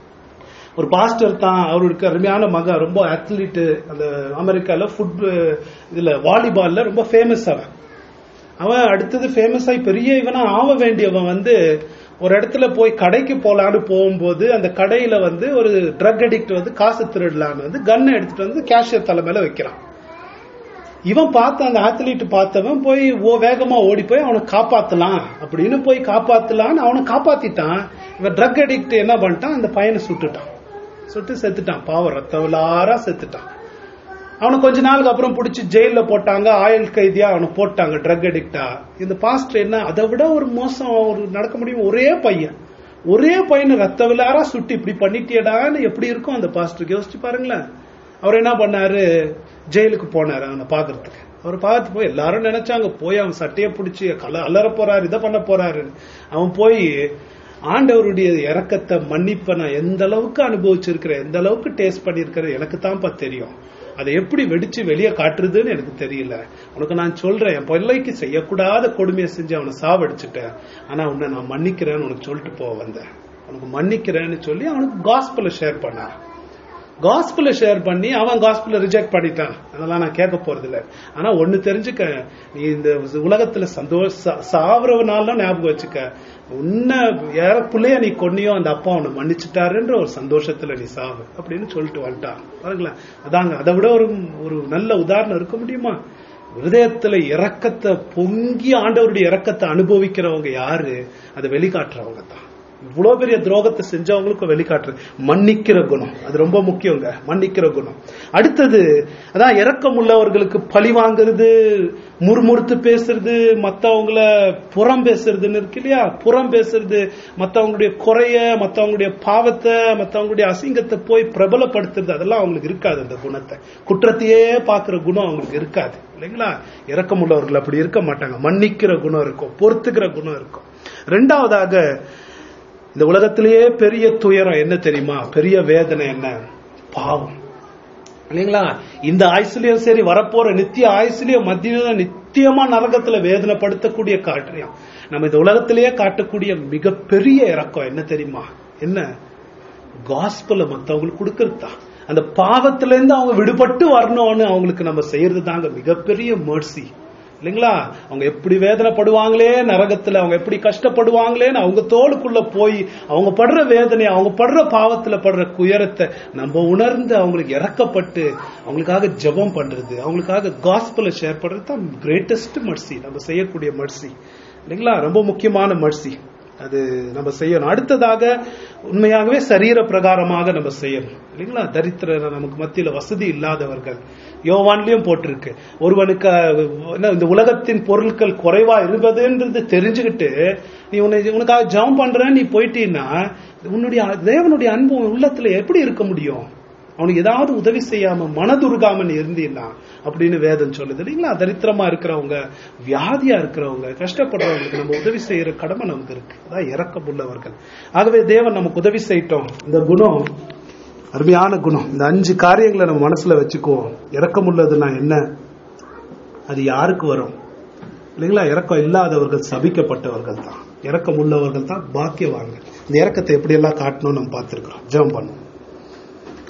ஒரு பாஸ்டர் தான், அவருக்கு அருமையான மகன், ரொம்ப அத்லீட், அந்த அமெரிக்கால இதுல வாலிபால்ல ரொம்ப ஃபேமஸ். அவன் அடுத்தது ஃபேமஸ் ஆகி பெரிய இவனா ஆக வேண்டியவன் ஒரு இடத்துல போய் கடைக்கு போலான்னு போகும்போது அந்த கடையில ஒரு ட்ரக் அடிக்ட் காசு திருடலான்னு கன்னை எடுத்துட்டு கேஷியர் தலை மேல வைக்கிறான். இவன் பார்த்த அந்த ஆத்லீட் பார்த்தவன் போய் வேகமா ஓடி போய் அவனை காப்பாத்தலாம் அப்படின்னு போய் காப்பாத்தலான்னு அவனை காப்பாத்திட்டான். இவன் ட்ரக் அடிக்ட் என்ன பண்ணிட்டான், அந்த பையனை சுட்டு செத்துட்டான். பாவம், ரத்தவலாரா செத்துட்டான். அவனை கொஞ்ச நாளுக்கு அப்புறம் பிடிச்சி ஜெயில போட்டாங்க, ஆயுள் கைதியா அவனை போட்டாங்க, ட்ரக் அடிக்டா. இந்த பாஸ்டர் என்ன, அதை விட ஒரு மோசம் நடக்க முடியும். ஒரே பையனை ரத்தவிலாரா சுட்டு இப்படி பண்ணிட்டியடான்னு எப்படி இருக்கும் அந்த பாஸ்டருக்கு? யோசிச்சு பாருங்களேன். அவர் என்ன பண்ணாரு, ஜெயிலுக்கு போனாரு அவனை பாக்குறதுக்கு. அவர் பார்த்து போய் எல்லாரும் நினைச்சாங்க போய் அவன் சட்டையை பிடிச்சி அலற போறாரு, இதை பண்ண போறாரு. அவன் போய் ஆண்டவருடைய இரக்கத்தை, மன்னிப்பை நான் எந்த அளவுக்கு அனுபவிச்சிருக்கிறேன், எந்த அளவுக்கு டேஸ்ட் பண்ணிருக்கிறேன் எனக்கு தான்ப்பா தெரியும். அதை எப்படி வெடிச்சு வெளியே காட்டுறதுன்னு எனக்கு தெரியல. உனக்கு நான் சொல்றேன், என் பிள்ளைக்கு செய்யக்கூடாத கொடுமையை செஞ்சு அவனை சாவடிச்சுட்டேன், ஆனா உன்னை நான் மன்னிக்கிறேன்னு உனக்கு சொல்லிட்டு போக வந்தேன், உனக்கு மன்னிக்கிறேன்னு சொல்லி அவனுக்கு காஸ்பலை ஷேர் பண்ணார். காஸ்பலை ஷேர் பண்ணி அவன் காஸ்பலை ரிஜெக்ட் பண்ணிட்டான், அதெல்லாம் நான் கேட்க போறது இல்லை. ஆனா ஒண்ணு தெரிஞ்சுக்க, நீ இந்த உலகத்துல சாவரவனால ஞாபகம் வச்சுக்க, உன்ன பிள்ளைய நீ கொன்னியோ அந்த அப்பா உன்னை மன்னிச்சுட்டாருன்ற ஒரு சந்தோஷத்துல நீ சாவு அப்படின்னு சொல்லிட்டு வந்துட்டான். பாருங்களேன், அதாங்க அதை விட ஒரு நல்ல உதாரணம் இருக்க முடியுமா? ஹிருதயத்துல இரக்கத்தை பொங்கி ஆண்டவருடைய இரக்கத்தை அனுபவிக்கிறவங்க யாரு? அதை வெளிக்காட்டுறவங்க தான். இவ்வளவு பெரிய துரோகத்தை செஞ்சவங்களுக்கும் வெளிக்காட்டுற மன்னிக்கிற குணம், அது ரொம்ப முக்கியங்க. மன்னிக்கிற குணம். அடுத்தது அதான் இரக்கம் உள்ளவர்களுக்கு பழி வாங்குறது, முறுமுறுத்து பேசுறது, மத்தவங்கள புறம் பேசுறதுன்னு இருக்கு இல்லையா? புறம் பேசுறது, மத்தவங்களுடைய குறைய, மத்தவங்களுடைய பாவத்தை, மத்தவங்களுடைய அசிங்கத்தை போய் பிரபலப்படுத்துறது, அதெல்லாம் அவங்களுக்கு இருக்காது. அந்த குணத்தை, குற்றத்தையே பாக்குற குணம் அவங்களுக்கு இருக்காது இல்லைங்களா? இரக்கம் உள்ளவர்கள் அப்படி இருக்க மாட்டாங்க. மன்னிக்கிற குணம் இருக்கும், பொறுத்துக்கிற குணம் இருக்கும். ரெண்டாவதாக, இந்த உலகத்திலேயே பெரிய துயரம் என்ன தெரியுமா? பெரிய வேதனை என்ன? பாவம் இல்லைங்களா? இந்த ஆயுசுலயும் சரி, வரப்போற நித்திய ஆயுசுலயும் மத்தியில நித்தியமா நரகத்துல வேதனைப்படுத்தக்கூடிய காரியம் நம்ம இந்த உலகத்திலேயே காட்டக்கூடிய மிகப்பெரிய இரக்கம் என்ன தெரியுமா? என்ன? காஸ்பல மத்தவங்களுக்கு கொடுக்கறதா. அந்த பாவத்துல இருந்து அவங்க விடுபட்டு வரணும்னு அவங்களுக்கு நம்ம செய்யறது தாங்க மிகப்பெரிய மர்சி இல்லைங்களா? அவங்க எப்படி வேதனைப்படுவாங்களே நரகத்துல, அவங்க எப்படி கஷ்டப்படுவாங்களேன்னு அவங்க தோளுக்குள்ள போய் அவங்க படுற வேதனையை, அவங்க படுற பாவத்துல படுற குயரத்தை நம்ம உணர்ந்து அவங்களுக்கு இறக்கப்பட்டு அவங்களுக்காக ஜெபம் பண்றது, அவங்களுக்காக காஸ்பலை ஷேர் பண்றது தான் கிரேட்டஸ்ட் மர்சி, நம்ம செய்யக்கூடிய மர்சி இல்லைங்களா? ரொம்ப முக்கியமான மர்சி. அது நம்ம செய்யணும். அடுத்ததாக, உண்மையாகவே சரீர பிரகாரமாக நம்ம செய்யணும் இல்லைங்களா? தரித்திர, நமக்கு மத்தியில வசதி இல்லாதவர்கள், யோவான்லயும் போட்டிருக்கு, ஒருவனுக்கு இந்த உலகத்தின் பொருட்கள் குறைவா இருப்பதுன்றது தெரிஞ்சுக்கிட்டு நீ உனக்காக ஜெபம் பண்ற, நீ போயிட்டீன்னா உன்னுடைய தேவனுடைய அன்பு உள்ளத்துல எப்படி இருக்க முடியும்? அவனுக்கு ஏதாவது உதவி செய்யாம மனதுருகாமன் இருந்தீன்னா அப்படின்னு வேதம் சொல்லுது இல்லைங்களா? தரித்திரமா இருக்கிறவங்க, வியாதியா இருக்கிறவங்க, கஷ்டப்படுறவங்களுக்கு நம்ம உதவி செய்யற கடமை நமக்கு இருக்கு. அதான் இரக்கம் உள்ளவர்கள். ஆகவே தேவன் நமக்கு உதவி செய்யட்டும். இந்த குணம் அருமையான குணம். இந்த 5 காரியங்களை நம்ம மனசுல வச்சுக்குவோம். இரக்கம் உள்ளதுன்னா என்ன? அது யாருக்கு வரும் இல்லைங்களா? இரக்கம் இல்லாதவர்கள் சபிக்கப்பட்டவர்கள் தான். இரக்கம் உள்ளவர்கள் தான் பாக்கியவான்கள். இந்த இரக்கத்தை எப்படி எல்லாம் காட்டணும்னு நம்ம பார்த்திருக்கிறோம். ஜெபம் பண்ணுவோம்.